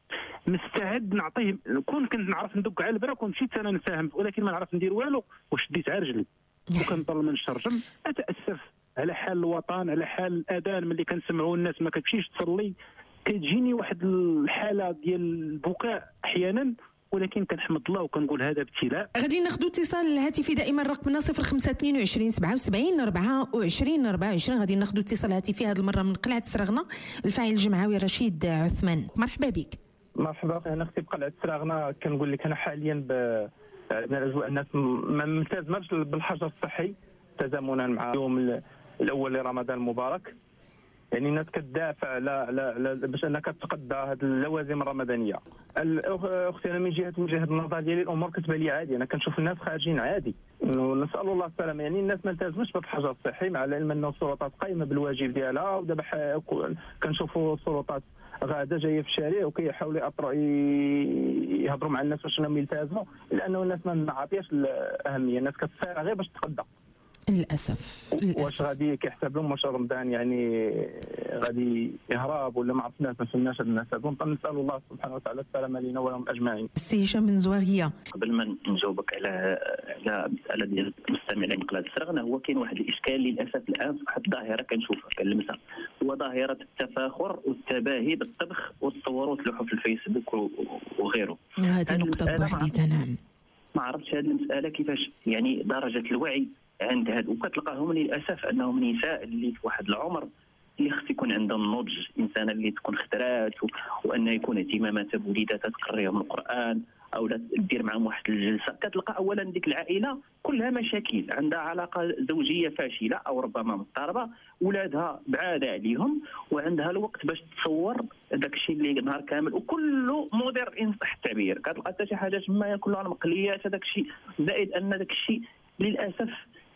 مستعد نعطيه. كنت نعرف ندق على البرا كنت مشيت انا نساهم، ولكن ما نعرف ندير والو وشديت على رجلي وكنضل من الشرجم. اتاسف على حال الوطن، على حال الاذان ملي كنسمعوا الناس ما كتمشيش تصلي، كتجيني واحد الحاله ديال البكاء احيانا، ولكن كنحمد الله وكنقول هذا ابتلاء. غادي ناخذوا اتصال هاتفي دائما رقمنا 0522 77 24 24. غادي ناخذوا اتصال هاتفي هذه المره من قلعه سراغنا، الفاعل الجمعوي رشيد عثمان، مرحبا بك. مرحبا، انا اختي بقلعه سراغنا. كنقول لك انا حاليا عندنا الاجواء، الناس ما ملتزمش بالحجر الصحي تزامنا مع اليوم الاول لرمضان المبارك. يعني الناس كتدافع لا باش انها كتقضى هذه اللوازم الرمضانيه. اختي انا من جهه النظر ديالي الامور كتبان لي عادي، انا كنشوف الناس خارجين عادي، نسال الله السلامه. يعني الناس ما التزمش بالحجر الصحي، مع العلم ان السلطات قايمه بالواجب ديالها، ودابا كنشوفوا السلطات غاده جايه في الشارع وكيحاولوا يهضروا مع الناس باش انهم يلتزموا، لانه الناس ما عاطياش الاهميه، الناس كتسير غير باش تقضى للاسف. واش غادي كيحسب لهم واش رمضان يعني غادي يهرب ولا ما عرفناش، ما فهمناش هاد الناس هادو. نسال الله سبحانه وتعالى السلامه لينا ولهم اجمعين. السي هشام بن زواغيه، قبل ما نجاوبك على المساله ديال المستمع اللي نقلها السرغنه، هو كاين واحد الاشكال للاسف الان في واحد الظاهره كنشوفها كنلمسها، هو ظاهره التفاخر والتباهي بالطبخ والتصور وتلوحوا في الفيسبوك وغيره. هذه نقطه بوحديتها. نعم، ما عرفتش هذه المساله كيفاش يعني درجه الوعي عند هذا، وكتلقاهم للاسف انهم نساء اللي في واحد العمر اللي خص يكون عندهم نضج، انسانه اللي تكون خدرات وان يكون اهتماماتها بوليداتها تقريهم القران او لا دير معهم واحد الجلسه. كتلقى اولا ديك العائله كلها مشاكل، عندها علاقه زوجيه فاشله او ربما مضطربه، ولادها بعاد عليهم، وعندها الوقت باش تصور داك الشيء اللي نهار كامل وكله مودر ان صح التعبير. كتلقى حتى شي حاجات ما ياكلوها المقليات، هذاك الشيء زائد ان داك الشيء للاسف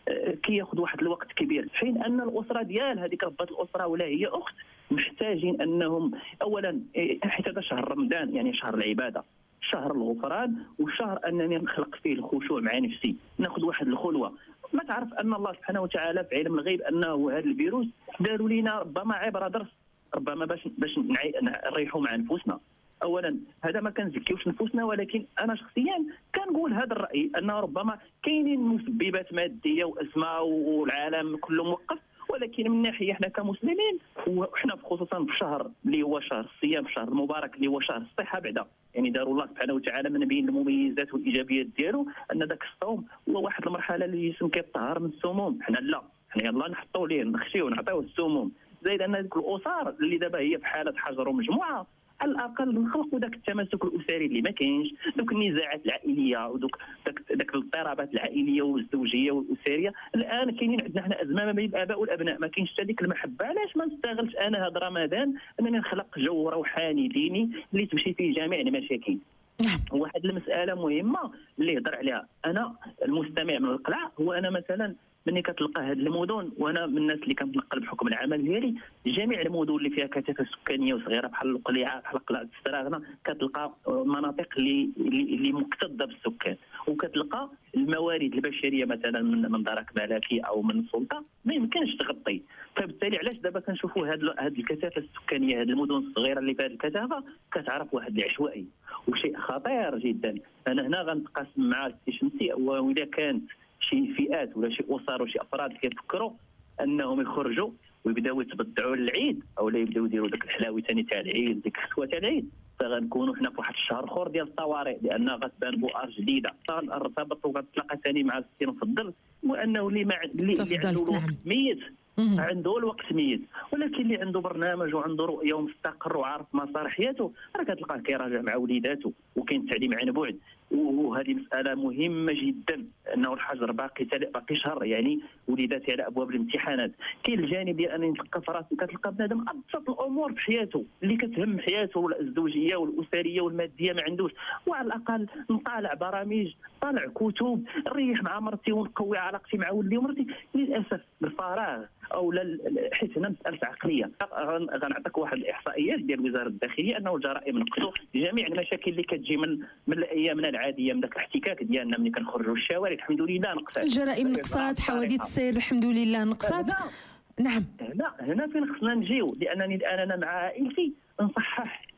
كياخذ واحد الوقت كبير، في حين ان الاسره ديال هذيك ربة الاسره ولا هي اخت محتاجين انهم اولا، حيت هذا شهر رمضان يعني شهر العباده، شهر الغفران، وشهر انني نخلق فيه الخشوع مع نفسي، ناخذ واحد الخلوه. ما تعرف ان الله سبحانه وتعالى في علم الغيب انه هذا الفيروس داروا لنا ربما عبره درس، ربما باش نريحوا مع انفسنا. اولا هذا ما كنزكيوش نفوسنا، ولكن انا شخصيا كنقول هذا الراي انه ربما كاينين مسببات ماديه وازمه والعالم كله موقف، ولكن من ناحيه احنا كمسلمين وحنا خصوصا في شهر اللي هو شهر الصيام، في شهر المبارك اللي هو شهر الصحه بعدا، يعني داروا الله سبحانه وتعالى من بين المميزات والايجابيات ديالو ان ذاك الصوم هو واحد المرحله اللي الجسم كيطهر من السموم. حنا لا، حنا يلاه نحطوا ليه نخشيو ونعطيوه السموم، زائد ان ذيك الاسر اللي دابا هي في حاله حجر ومجموعه، على الاقل نخلقوا ذاك التماسك الاسري اللي ما كاينش، دوك النزاعات العائليه ودوك داك الاضطرابات العائليه والزوجيه والاسريه. الان كاينين عندنا حنا ازمه ما بين الاباء والابناء، ما كاينش حتى ديك المحبه. علاش ما نستغلش انا هذا رمضان انني نخلق جو روحاني ديني اللي تمشي فيه جميع المشاكل؟ واحد المساله مهمه اللي هضر عليها انا المستمع من القلعه، هو انا مثلا ملي كتلقى هذه المدن، وانا من الناس اللي كنتنقل بحكم العمل ديالي، جميع المدن اللي فيها كثافه سكانيه وصغيره بحال القليعه بحال قلعه السراغنه، كتلقى مناطق اللي مكتظه بالسكان، وكتلقى الموارد البشريه مثلا من درك ملكي او من السلطه ما يمكنش تغطي. فبالتالي علاش دابا كنشوفوا هذه الكثافه السكانيه، هذه المدن الصغيره اللي فيها الكثافه كتعرف واحد العشوائي وشيء خطير جدا. انا هنا غنتقاسم مع السي شمسي، واذا كانت شي فئات ولا شي اسر وشي افراد كيفكروا انهم يخرجوا ويبداو يتبضعوا للعيد او لا يبداو يديروا داك الحلاوه ثاني تاع العيد، ديك الخطوه تاع العيد، فغنكونوا حنا في واحد الشهر اخر ديال الطوارئ، لان غتبان بؤر جديده. غنرتبط وغنتلاقى ثاني مع السي مفضل، وانه اللي عنده الوقت ميت عنده الوقت ميت، ولكن اللي عنده برنامج وعنده رؤيه ومستقر وعارف مسار حياته راه كتلقاه كيراجع مع وليداته، وكاين التعليم عن بعد. وهذه مساله مهمه جدا، انه الحجر باقي شهر، يعني وليداتي على ابواب الامتحانات. كاين الجانب ديال انني نتلقى في راسي كتلقى بنادم ابسط الامور في حياته اللي كتهم حياته الزوجيه والاسريه والماديه ما عندوش، وعلى الاقل نطالع برامج، طالع كتب، نريح مع مرتي ونقوي علاقتي مع ولدي ومرتي. للاسف الفراغ او حيت هنا مساله عقليه. غنعطيك واحد الاحصائيات ديال وزاره الداخليه انه الجرائم نقصوا، جميع المشاكل اللي كتجي من الايامنا العاديه، من ذاك الاحتكاك ديالنا ملي كنخرجوا الشوارع الحمد لله نقصات، الجرائم نقصات، حوادث السير الحمد لله نقصات. نعم، هنا فين خصنا نجيو، لانني انا مع عائلتي نصحح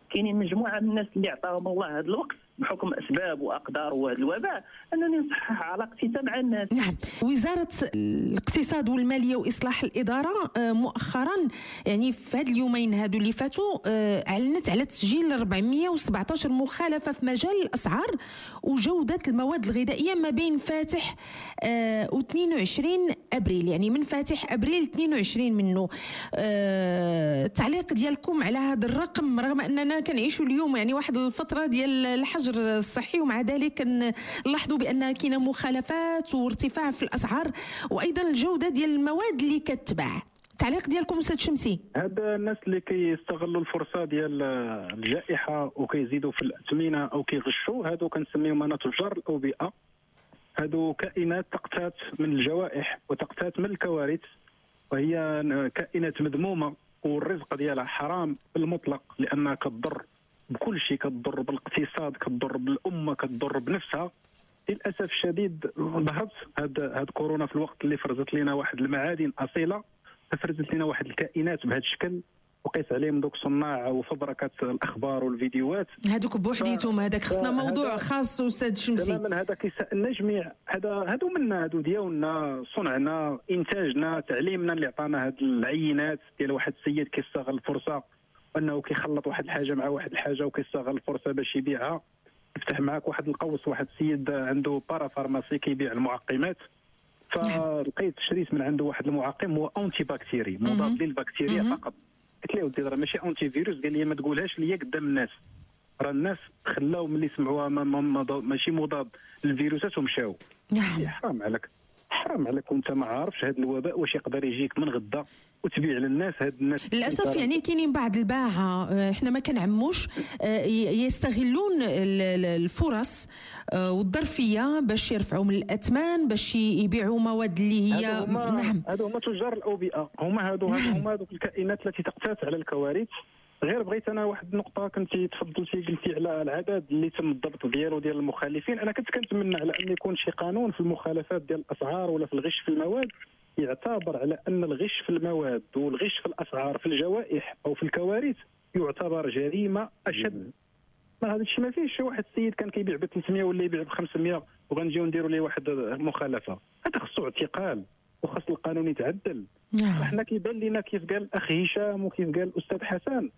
كاينين مجموعه من الناس اللي عطاهم الله هذا الوقت بحكم اسباب واقدار وهذا الوباء انني نصحح علاقتي مع الناس. نعم. وزاره الاقتصاد والماليه واصلاح الاداره مؤخرا يعني في هذه اليومين هادو اللي فاتوا اعلنت على تسجيل 417 مخالفه في مجال الاسعار وجوده المواد الغذائيه ما بين فاتح و22 ابريل، يعني من فاتح ابريل 22 منه. التعليق ديالكم على هذا الرقم رغم اننا كنعيشوا اليوم يعني واحد الفتره ديال الحجر الصحي ومع ذلك نلاحظوا بان كاينه مخالفات وارتفاع في الاسعار وايضا الجوده ديال المواد اللي كتباع. التعليق ديالكم استاذ شمسي؟ هاد الناس اللي كيستغلوا الفرصه ديال الجائحه وكيزيدوا في الاثمنه او كيغشوا، هادو كنسميهم انا تجار الاوبئه. هادو كائنات تقتات من الجوائح وتقتات من الكوارث، وهي كائنات مذمومه والرزق ديالها حرام بالمطلق لانها كتضر بكل شيء، كتضر بالاقتصاد، كتضر بالامه، كتضر بنفسها. للاسف الشديد ظهرت هاد كورونا في الوقت اللي فرزت لنا واحد المعادن اصيله، فرزت لنا واحد الكائنات بهذا الشكل وقيس عليهم دوك صناع وفبركات الاخبار والفيديوهات هذوك بوحديتهم. هذاك خصنا موضوع خاص استاذ شمسي. تماما، هذا كيسالنا جميع، هادو منا، هادو ديالنا، صنعنا، انتاجنا، تعليمنا اللي عطانا هاد العينات ديال واحد السيد كيستغل الفرصه انه كيخلط واحد الحاجه مع واحد الحاجه وكيستغل الفرصه باش يبيعها. يفتح معك واحد القوس، واحد السيد عنده بارا فارماسي كيبيع المعقمات، فلقيت شريت من عنده واحد المعقم هو اونتي بكتيري مضاد للبكتيريا فقط. قلت له ودي راه ماشي اونتي فيروس. قال لي ما تقولهاش ليا قدام الناس، راه الناس خلاو ملي سمعوها ماشي مضاد للفيروسات ومشاو. نعم. حرام عليك، حرام عليك وانت ما عارفش هذا الوباء واش يقدر يجيك من غدا وتبيع للناس. هاد الناس للاسف يعني كاينين بعض الباعه احنا ما كنعموش يستغلون الفرص والظرفيه باش يرفعوا من الاثمان، باش يبيعوا مواد اللي هي نعم. هادو هما تجار الاوبئه، هما هذوك الكائنات التي تقتات على الكوارث. غير بغيت انا واحد النقطه، كنتي تفضلتي قلتي على العدد اللي تم الضبط ديالو ديال المخالفين. انا كنت كنتمنى على ان يكون شي قانون في المخالفات ديال الاسعار ولا في الغش في المواد يعتبر على ان الغش في المواد والغش في الاسعار في الجوائح او في الكوارث يعتبر جريمه اشد. ما هذا الشيء ما فيهش. واحد السيد كان كيبيع ب 300 ولا يبيع ب 500 وغنجيو نديروا ليه واحد مخالفه، هذا خصو اعتقال وخاص القانون يتعدل. احنا كيبان لنا كيف قال الاخ هشام وكيف قال الاستاذ حسن،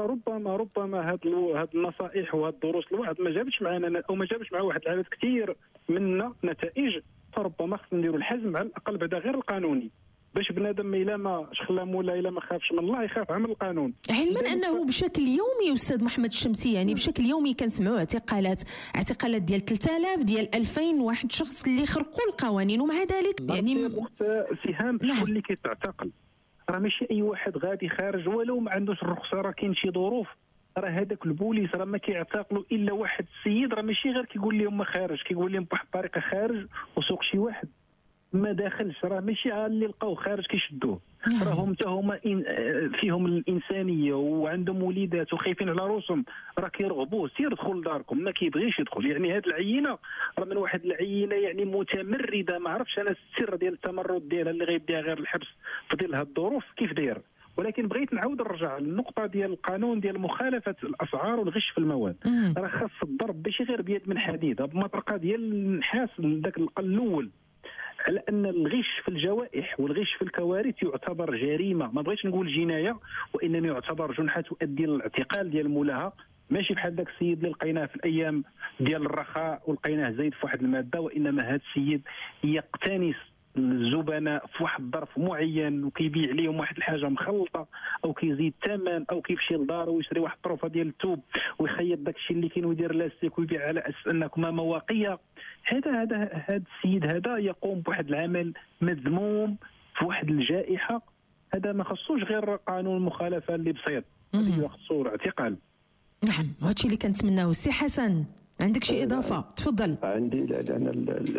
ربما هاد النصائح وهاد الدروس الوعظ ما جابتش معنا او ما جابش مع واحد العدد كثير منا نتائج، فربما خصنا نديروا الحزم على الاقل بعدا غير القانوني باش بنادم الا ما شخلام ولا الا ما خافش من الله يخاف عمل القانون. علما انه بشكل يومي استاذ محمد الشمسي يعني بشكل يومي كنسمعوا اعتقالات ديال 3000 ديال 2000 واحد شخص اللي خرقوا القوانين ومع ذلك يعني سهام شكون اللي كيتعتقل؟ راه ماشي اي واحد غادي خارج ولو ما عندوش الرخصه، راه كاين شي ظروف. راه هذاك البوليس راه ما كيعتقلوا الا واحد السيد، راه ماشي غير كيقول لهم ما خارج، كيقول لهم بواحد الطريقه خارج وسوق شي واحد ما داخلش، راه ماشي اللي لقاو خارج كيشدوه. راهم حتى هما فيهم الانسانيه وعندهم وليدات وخايفين على روسهم، راه كيرغبوه سير دخل لداركم، ما كيبغيش يدخل. يعني هذه العينه راه من واحد العينه يعني متمرده، ما عرفتش انا السر ديال التمرد ديالها اللي غيديها غير الحبس في ظل هذه الظروف كيف داير. ولكن بغيت نعاود نرجع للنقطه ديال القانون ديال مخالفه الاسعار والغش في المواد. راه خاص الضرب ماشي غير بيد من حديد، بمطرقه ديال النحاس لذاك الاول، على ان الغش في الجوائح والغش في الكوارث يعتبر جريمه. ما بغيتش نقول جنايه، وانما يعتبر جنحه تؤدي للاعتقال ديال مولاها. ماشي بحال ذاك السيد اللي لقيناه في الايام ديال الرخاء ولقيناه زايد في واحد الماده، وانما هذا السيد يقتنص الزبناء في واحد الظرف معين وكيبيع لهم واحد الحاجه مخلطه او كيزيد ثمن او كيمشي لدارو ويشري واحد الطروفه ديال الثوب ويخيط داك الشيء اللي كاين ويدير لاستيك ويبيع على اساس انكما مواقيه. هذا السيد هذا يقوم بواحد العمل مذموم في واحد الجائحه. هذا ما خصوش غير قانون المخالفه اللي بسيط، هذا خصو اعتقال. نعم، هذا الشيء اللي كنتمناو. سي حسن عندك شي اضافه؟ تفضل. عندي، انا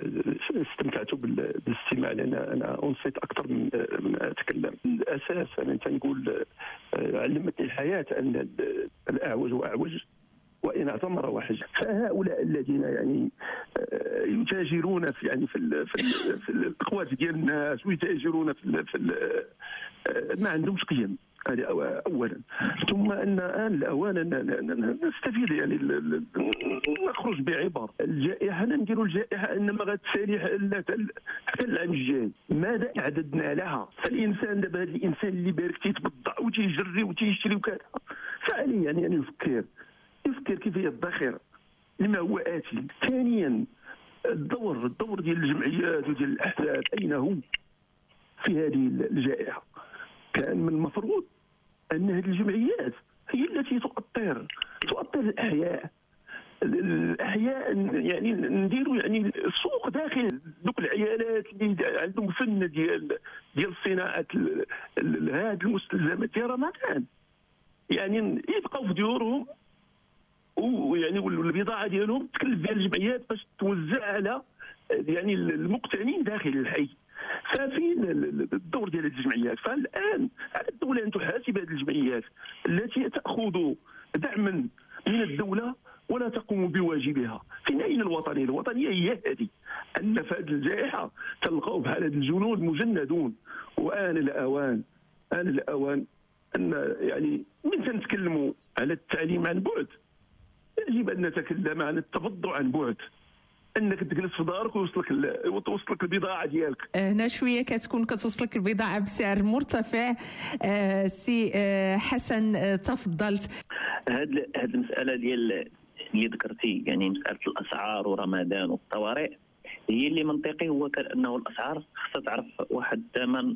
استمتعت بالاستماع لان انا انصت اكثر من اتكلم. الاساس انا تنقول علمتني الحياه ان الاعوج واعوج وان اعتمر وحج. فهؤلاء الذين يعني يتاجرون في يعني في الاقوات ديال الناس ويتاجرون في ما عندهمش قيم. هذه اولا. ثم ان الان الاوان ان نستفيد، يعني نخرج بعبر. الجائحه نديروا الجائحه انما غتسالي حتى العام الجاي. ماذا اعددنا لها؟ فالانسان دابا هذا الانسان اللي بارك تيتبضع وتيجري وتيشري وكذا، فعليه يعني ان يفكر كيف يدخر لما هو آتي. ثانيا الدور ديال الجمعيات وديال الاحزاب اين هو في هذه الجائحه؟ كان من المفروض ان هذه الجمعيات هي التي تؤطر الاحياء، يعني نديروا يعني سوق داخل دوك العيالات اللي عندهم فن ديال صناعه هذه المستلزمات ديال رمضان، يعني يبقاو في ديورهم ويعني والبضاعه ديالهم تكلف بها الجمعيات باش توزع على يعني المقتنين داخل الحي. ففين الدور ديال الجمعيات؟ فالان على الدوله ان تحاسب هذه الجمعيات التي تاخذ دعما من الدوله ولا تقوم بواجبها. فين اين الوطنيه؟ الوطنيه هي هذه، ان في هذه الجائحه تلقاو بحال هذه الجنود مجندون. وان الاوان ان يعني من تنتكلموا على التعليم عن بعد يجب ان نتكلم عن التبضع عن بعد، انك تجلس في دارك وتوصلك البضاعه ديالك. هنا شويه كتوصلك البضاعه بسعر مرتفع. سي حسن تفضلت. هاد المساله ديال اللي ذكرتي، يعني مساله الاسعار ورمضان والطوارئ، هي اللي منطقي هو كانه الاسعار خصها تعرف واحد الثمن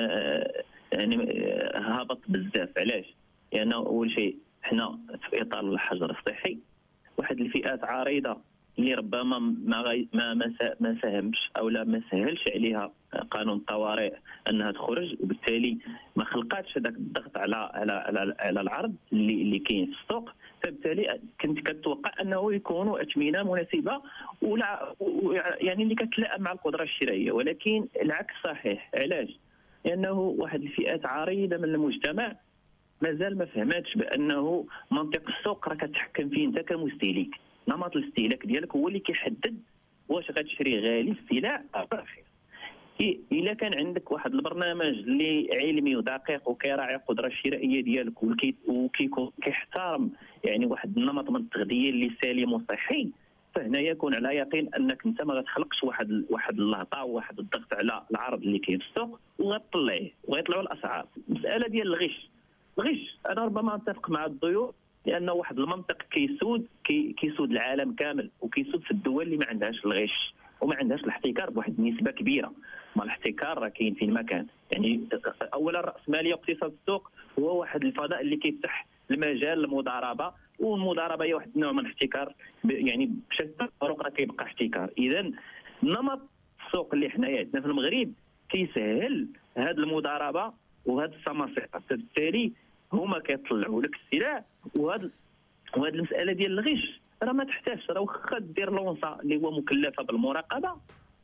يعني هابط بزاف. علاش؟ لانه اول شيء حنا في اطار الحجر الصحي واحد الفئات عريضه اللي ربما ما ساهمش او لا ما سهلش عليها قانون الطوارئ انها تخرج، وبالتالي ما خلقاتش هذاك الضغط على العرض اللي كاين في السوق. فبالتالي كنت كتوقع انه يكونوا اثمنه مناسبه ولا يعني اللي كتلائم مع القدره الشرائيه، ولكن العكس صحيح. علاش؟ لانه واحد الفئات عريضه من المجتمع مازال ما فهماتش بانه منطق السوق راه كتحكم فيه انت كمستهلك. نمط الاستهلاك ديالك هو اللي كيحدد واش غتشري غالي السلع او رخيص. الا كان عندك واحد البرنامج اللي علمي ودقيق وكيراعي القدره الشرائيه ديالك وكيكون كيحترم يعني واحد النمط من التغذيه اللي سليم وصحي، فهنا يكون على يقين انك انت ما غتخلقش واحد اللهطه وواحد الضغط على العرض اللي كاين في السوق وغيطلعوا الاسعار. المساله ديال الغش، انا ربما اتفق مع الضيوف لانه واحد المنطق كيسود العالم كامل، وكيسود في الدول اللي ما عندهاش الغش وما عندهاش الاحتكار بواحد النسبه كبيره. ما الاحتكار راه كاين في المكان. يعني اولا الراسماليه واقتصاد السوق هو واحد الفضاء اللي كيفتح المجال للمضاربه، والمضاربه هي واحد النوع من الاحتكار، يعني بشتى الطرق راه كيبقى احتكار. اذا نمط السوق اللي حنايا عندنا في المغرب كيسهل هذه المضاربه وهذه السماسره، فبالتالي هما كيطلعوا لك السلع. وهذه المساله ديال الغش راه ما تحتاجش، راه واخا دير لونصا اللي هو مكلفه بالمراقبه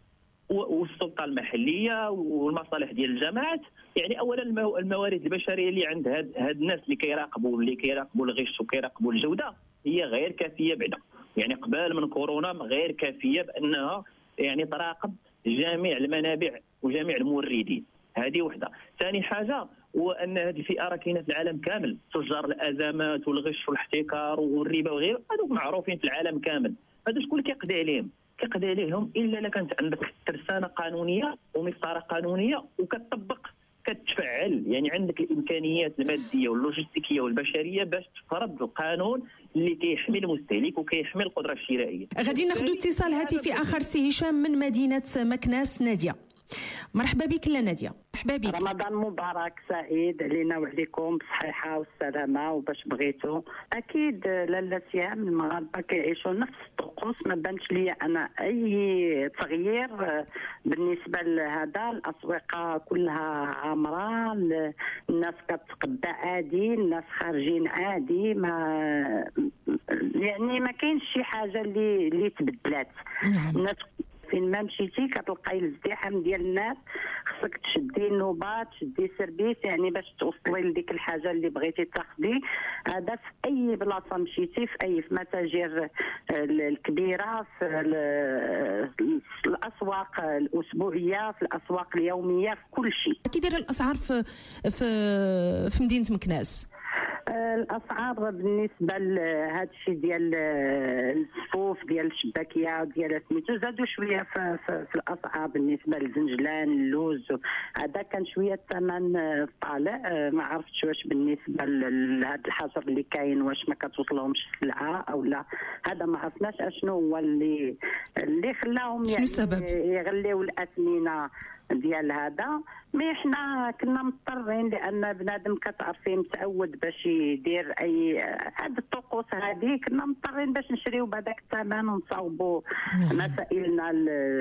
والسلطه المحليه والمصالح ديال الجماعات. يعني اولا الموارد البشريه اللي عند هاد الناس اللي كيراقبوا الغش وكيراقبوا الجوده هي غير كافيه بعدا. يعني قبل من كورونا غير كافيه بانها يعني تراقب جميع المنابع وجميع الموردين. هذه وحده. ثاني حاجه هو ان هذه الفئه راه كاينه في العالم كامل، تجار الازمات والغش والاحتكار والربا وغيره، هذوك معروفين في العالم كامل. هذا شكون اللي كيقضي عليهم؟ كيقضي عليهم الا كانت عندك ترسانه قانونيه ومسطره قانونيه وكتطبق كتفعل، يعني عندك الامكانيات الماديه واللوجستيكيه والبشريه باش تفرض القانون اللي كيحمي المستهلك وكيحمي القدره الشرائيه. غادي ناخذ اتصال هاتفي اخر. سي هشام من مدينه مكناس. ناديه، مرحبا بك. ناديه مرحبا بك. رمضان مبارك سعيد علينا وعليكم بالصحه والسلامه وباش بغيتوا. اكيد لاله سهام المغاربه كيعيشوا نفس الطقوس، ما بانش لي انا اي تغيير بالنسبه لهذا. الاسواق كلها عامره، الناس كتقدا عادي، الناس خارجين عادي، ما يعني ما كاينش شي حاجه اللي تبدلات. الناس في فين ما مشيتي كتلقاي الازدحام ديال الناس، خصك تشدي النوبه تشدي سيرفيس يعني باش توصلي لديك الحاجه اللي بغيتي تاخدي. هذا في اي بلاصه مشيتي، في متاجر الكبيره، في الاسواق الاسبوعيه، في الاسواق اليوميه، في كل شيء. كي دايره الاسعار في مدينه مكناس؟ الاسعار بالنسبه لهذا الشيء ديال الصفوف ديال الشباكيه ديال سميتو زادوا شويه في الاسعار. بالنسبه للزنجلان اللوز هذا كان شويه الثمن طالع، ما عرفتش واش بالنسبه لهذا الحجر اللي كاين واش ما كتوصلهمش السلعه او لا، هذا ما عرفناش اشنو هو اللي خلاهم يعني يغليو الاثمنه ديال هذا. مي حنا كنا مضطرين لان بنادم كتعرفي متعود باش يدير اي هاد الطقوس هذه، كنا مضطرين باش نشريو بهذاك الثمن ونصاوبوا مسائلنا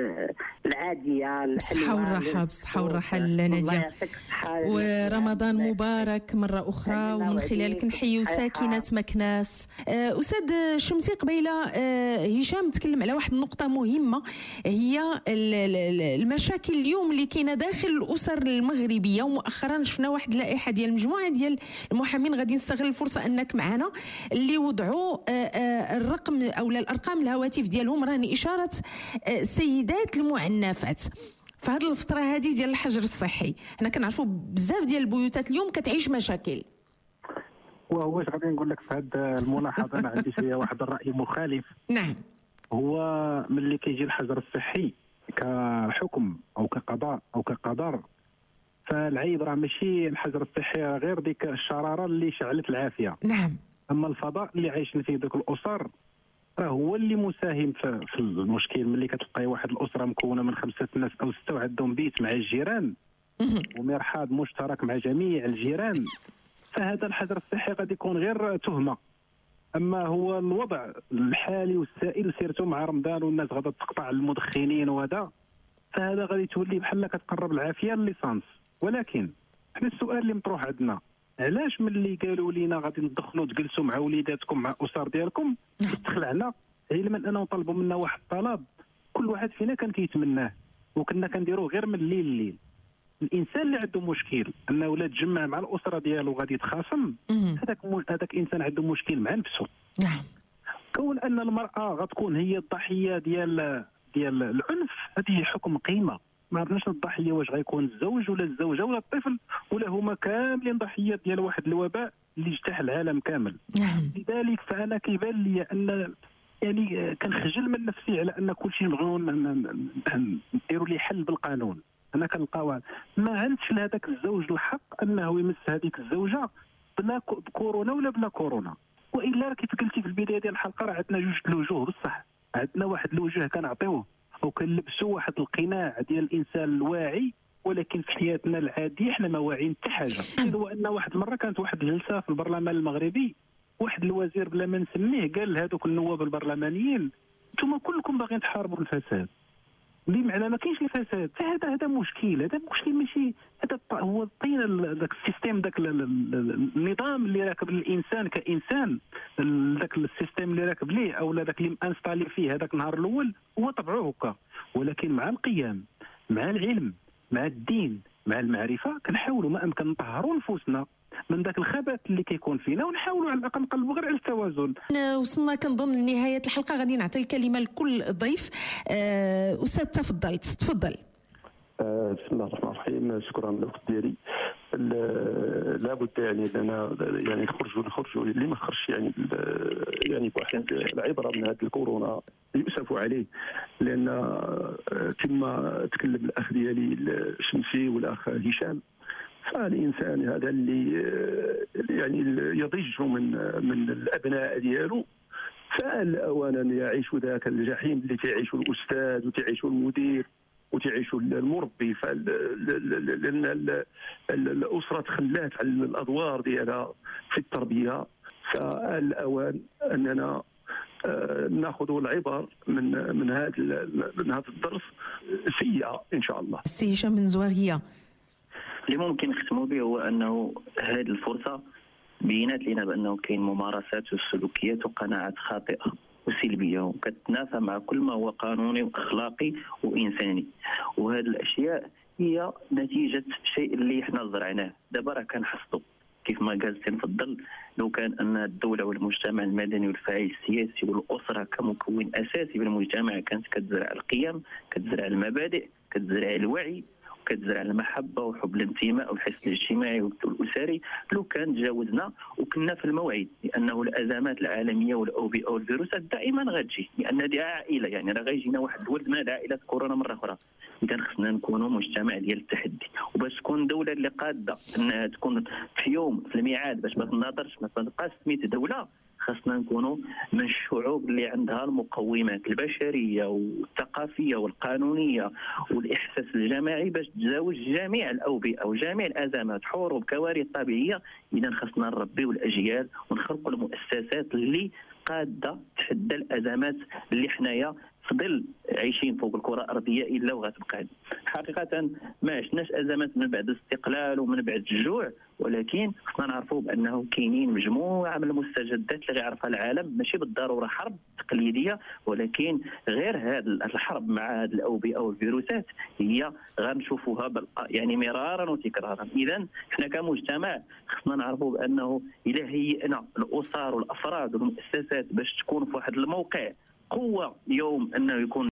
العاديه بالصحه والراحه. بالصحه والراحه ناديه، ورمضان مبارك مره اخرى. ومن خلالك نحيو ساكنه مكناس. استاذ شمسي، قبيله هشام تكلم على واحد النقطه مهمه، هي المشاكل اليوم اللي كاينه داخل الاسر المغربيه. ومؤخرا شفنا واحد اللائحه ديال مجموعه ديال المحامين، غادي نستغل الفرصه انك معنا، اللي وضعوا الرقم او الارقام الهواتف ديالهم رهن اشاره سيدات المعنفات في هذه الفتره هذه ديال الحجر الصحي. حنا كنعرفوا بزاف ديال البيوتات اليوم كتعيش مشاكل. وهو واش غادي نقول لك في هذه الملاحظه، انا عندي شويه واحد الراي مخالف. نعم. هو ملي كيجي الحجر الصحي كحكم او كقضاء او كقدر، فالعيب راه ماشي الحجر الصحي، غير ديك الشراره اللي شعلت العافيه. نعم. اما الفضاء اللي عايشين فيه ذوك الاسر راه هو اللي مساهم في المشكل. ملي كتلقاي واحد الاسره مكونه من 5 ناس او 6 وعندهم بيت مع الجيران ومرحاض مشترك مع جميع الجيران، فهذا الحجر الصحي غادي يكون غير تهمه. اما هو الوضع الحالي والسائل سيرتو مع رمضان والناس غادا تقطع المدخنين وهذا، فهذا غادي تولي بحال كتقرب العافيه لليسانس. ولكن حنا السؤال اللي مطروح عندنا، علاش ملي قالوا لينا غادي ندخلوا تجلسوا مع وليداتكم مع الاسر ديالكم تخلعنا، علما اننا طلبوا منا واحد الطلب كل واحد فينا كان كيتمناه وكنا كنديروه غير من الليل لليل. الانسان اللي عنده مشكل انه ولا تجمع مع الاسره ديالو غادي يتخاصم، هذاك الانسان عنده مشكل مع نفسه. نعم. كون ان المراه غتكون هي الضحيه ديال العنف، هذه حكم قيمه. ما عرفناش الضحيه واش غيكون الزوج ولا الزوجه ولا الطفل، ولا هما كاملين ضحيات ديال واحد الوباء اللي اجتاح العالم كامل. نعم. لذلك فانا كيبان لي ان يعني كنخجل من نفسي على ان كل شيء نبغيو نديروا ليه حل بالقانون. انا كنلقاو ما عندش لهذاك الزوج الحق انه يمس هذيك الزوجه بلا كورونا ولا بلا كورونا. والا كيف قلتي في البدايه ديال الحلقه راه عندنا جوج الوجوه بصح، عندنا واحد الوجه كنعطيوه او كنلبسوا واحد القناع ديال الانسان الواعي، ولكن في حياتنا العاديه احنا ما واعيين حتى حاجه. هو ان واحد المره كانت واحد الجلسه في البرلمان المغربي، واحد الوزير بلا ما نسميه قال لهذوك النواب البرلمانيين انتم كلكم باغيين تحاربوا الفساد. بمعنى ما كاينش الفساد، هذا مشكل ماشي هذا هو الطين ذاك السيستيم، ذاك النظام اللي راكب الانسان كانسان، ذاك السيستيم اللي راكب ليه او ذاك اللي انستالي فيه هذاك النهار الاول هو طبعه هكا. ولكن مع القيام، مع العلم، مع الدين، مع المعرفه، كنحاولوا ما امكن نطهروا نفوسنا من ذاك الخبث اللي كيكون فينا، ونحاولوا على الاقل نقلبوا غير على التوازن. وصلنا كنظن لنهايه الحلقه، غادي نعطي الكلمه لكل ضيف. استاذ تفضل. بسم الله الرحمن الرحيم. شكرا للوقت ديالي. لابد يعني اننا يعني نخرجوا اللي ما خرجش يعني بواحد العبره من هذه الكورونا يؤسف عليه، لان كما تكلم الاخ ديالي الشمسي والاخ هشام، فالانسان هذا اللي يعني يضج من الابناء ديالو، فالاوان ان يعيش ذاك الجحيم اللي تعيشه الاستاذ وتعيشه المدير وتعيشه المربي. لان الاسره تخلات على الادوار ديالها في التربيه، فالاوان اننا ناخذ العبر من هذا الدرس السيئه ان شاء الله. السي هشام بن زواغيه، اللي ممكن نختموا به هو انه هذه الفرصه بينات لنا بانه كاين ممارسات وسلوكيات وقناعات خاطئه وسلبيه وكتنافى مع كل ما هو قانوني واخلاقي وانساني. وهذه الاشياء هي نتيجه شيء اللي احنا زرعناه. دابا راه كنحصدوا كيف ما قال سي نفضل، لو كان ان الدوله والمجتمع المدني والفاعل السياسي والاسره كمكون اساسي بالمجتمع كانت كتزرع القيم، كتزرع المبادئ، كتزرع الوعي، كتزرع المحبه وحب الانتماء والحس الاجتماعي والاسري، لو كان تجاوزنا وكنا في الموعد، لانه الازمات العالميه والاوبئه والفيروسات دائما غتجي، لان دي عائله، يعني راه غيجينا واحد الولد من عائله كورونا مره اخرى. اذا خصنا نكونوا مجتمع ديال التحدي، وباش تكون دوله اللي قاده انها تكون في يوم في الميعاد باش ما تناظرش ما تبقاش سميت دوله، خاصنا نكونوا من الشعوب اللي عندها المقومات البشريه والثقافيه والقانونيه والاحساس الجماعي باش تجاوز جميع الاوبئه وجميع الازمات، حروب، كوارث طبيعيه. اذا خاصنا نربيو الاجيال ونخلقوا المؤسسات اللي قاده تحدى الازمات اللي حنايا في ظل عايشين فوق الكره الارضيه الا وغتبقى. حقيقه ما عشناش ازمات من بعد الاستقلال ومن بعد الجوع، ولكن خصنا نعرفوا بانه كاينين مجموعه من المستجدات اللي غيعرفها العالم، ماشي بالضروره حرب تقليديه، ولكن غير هذه الحرب مع هذه الاوبئه والفيروسات هي غنشوفوها يعني مرارا وتكرارا. اذا احنا كمجتمع خصنا نعرفوا بانه الا هيئنا الاسر والافراد والمؤسسات باش تكون في واحد الموقع قوه يوم انه يكون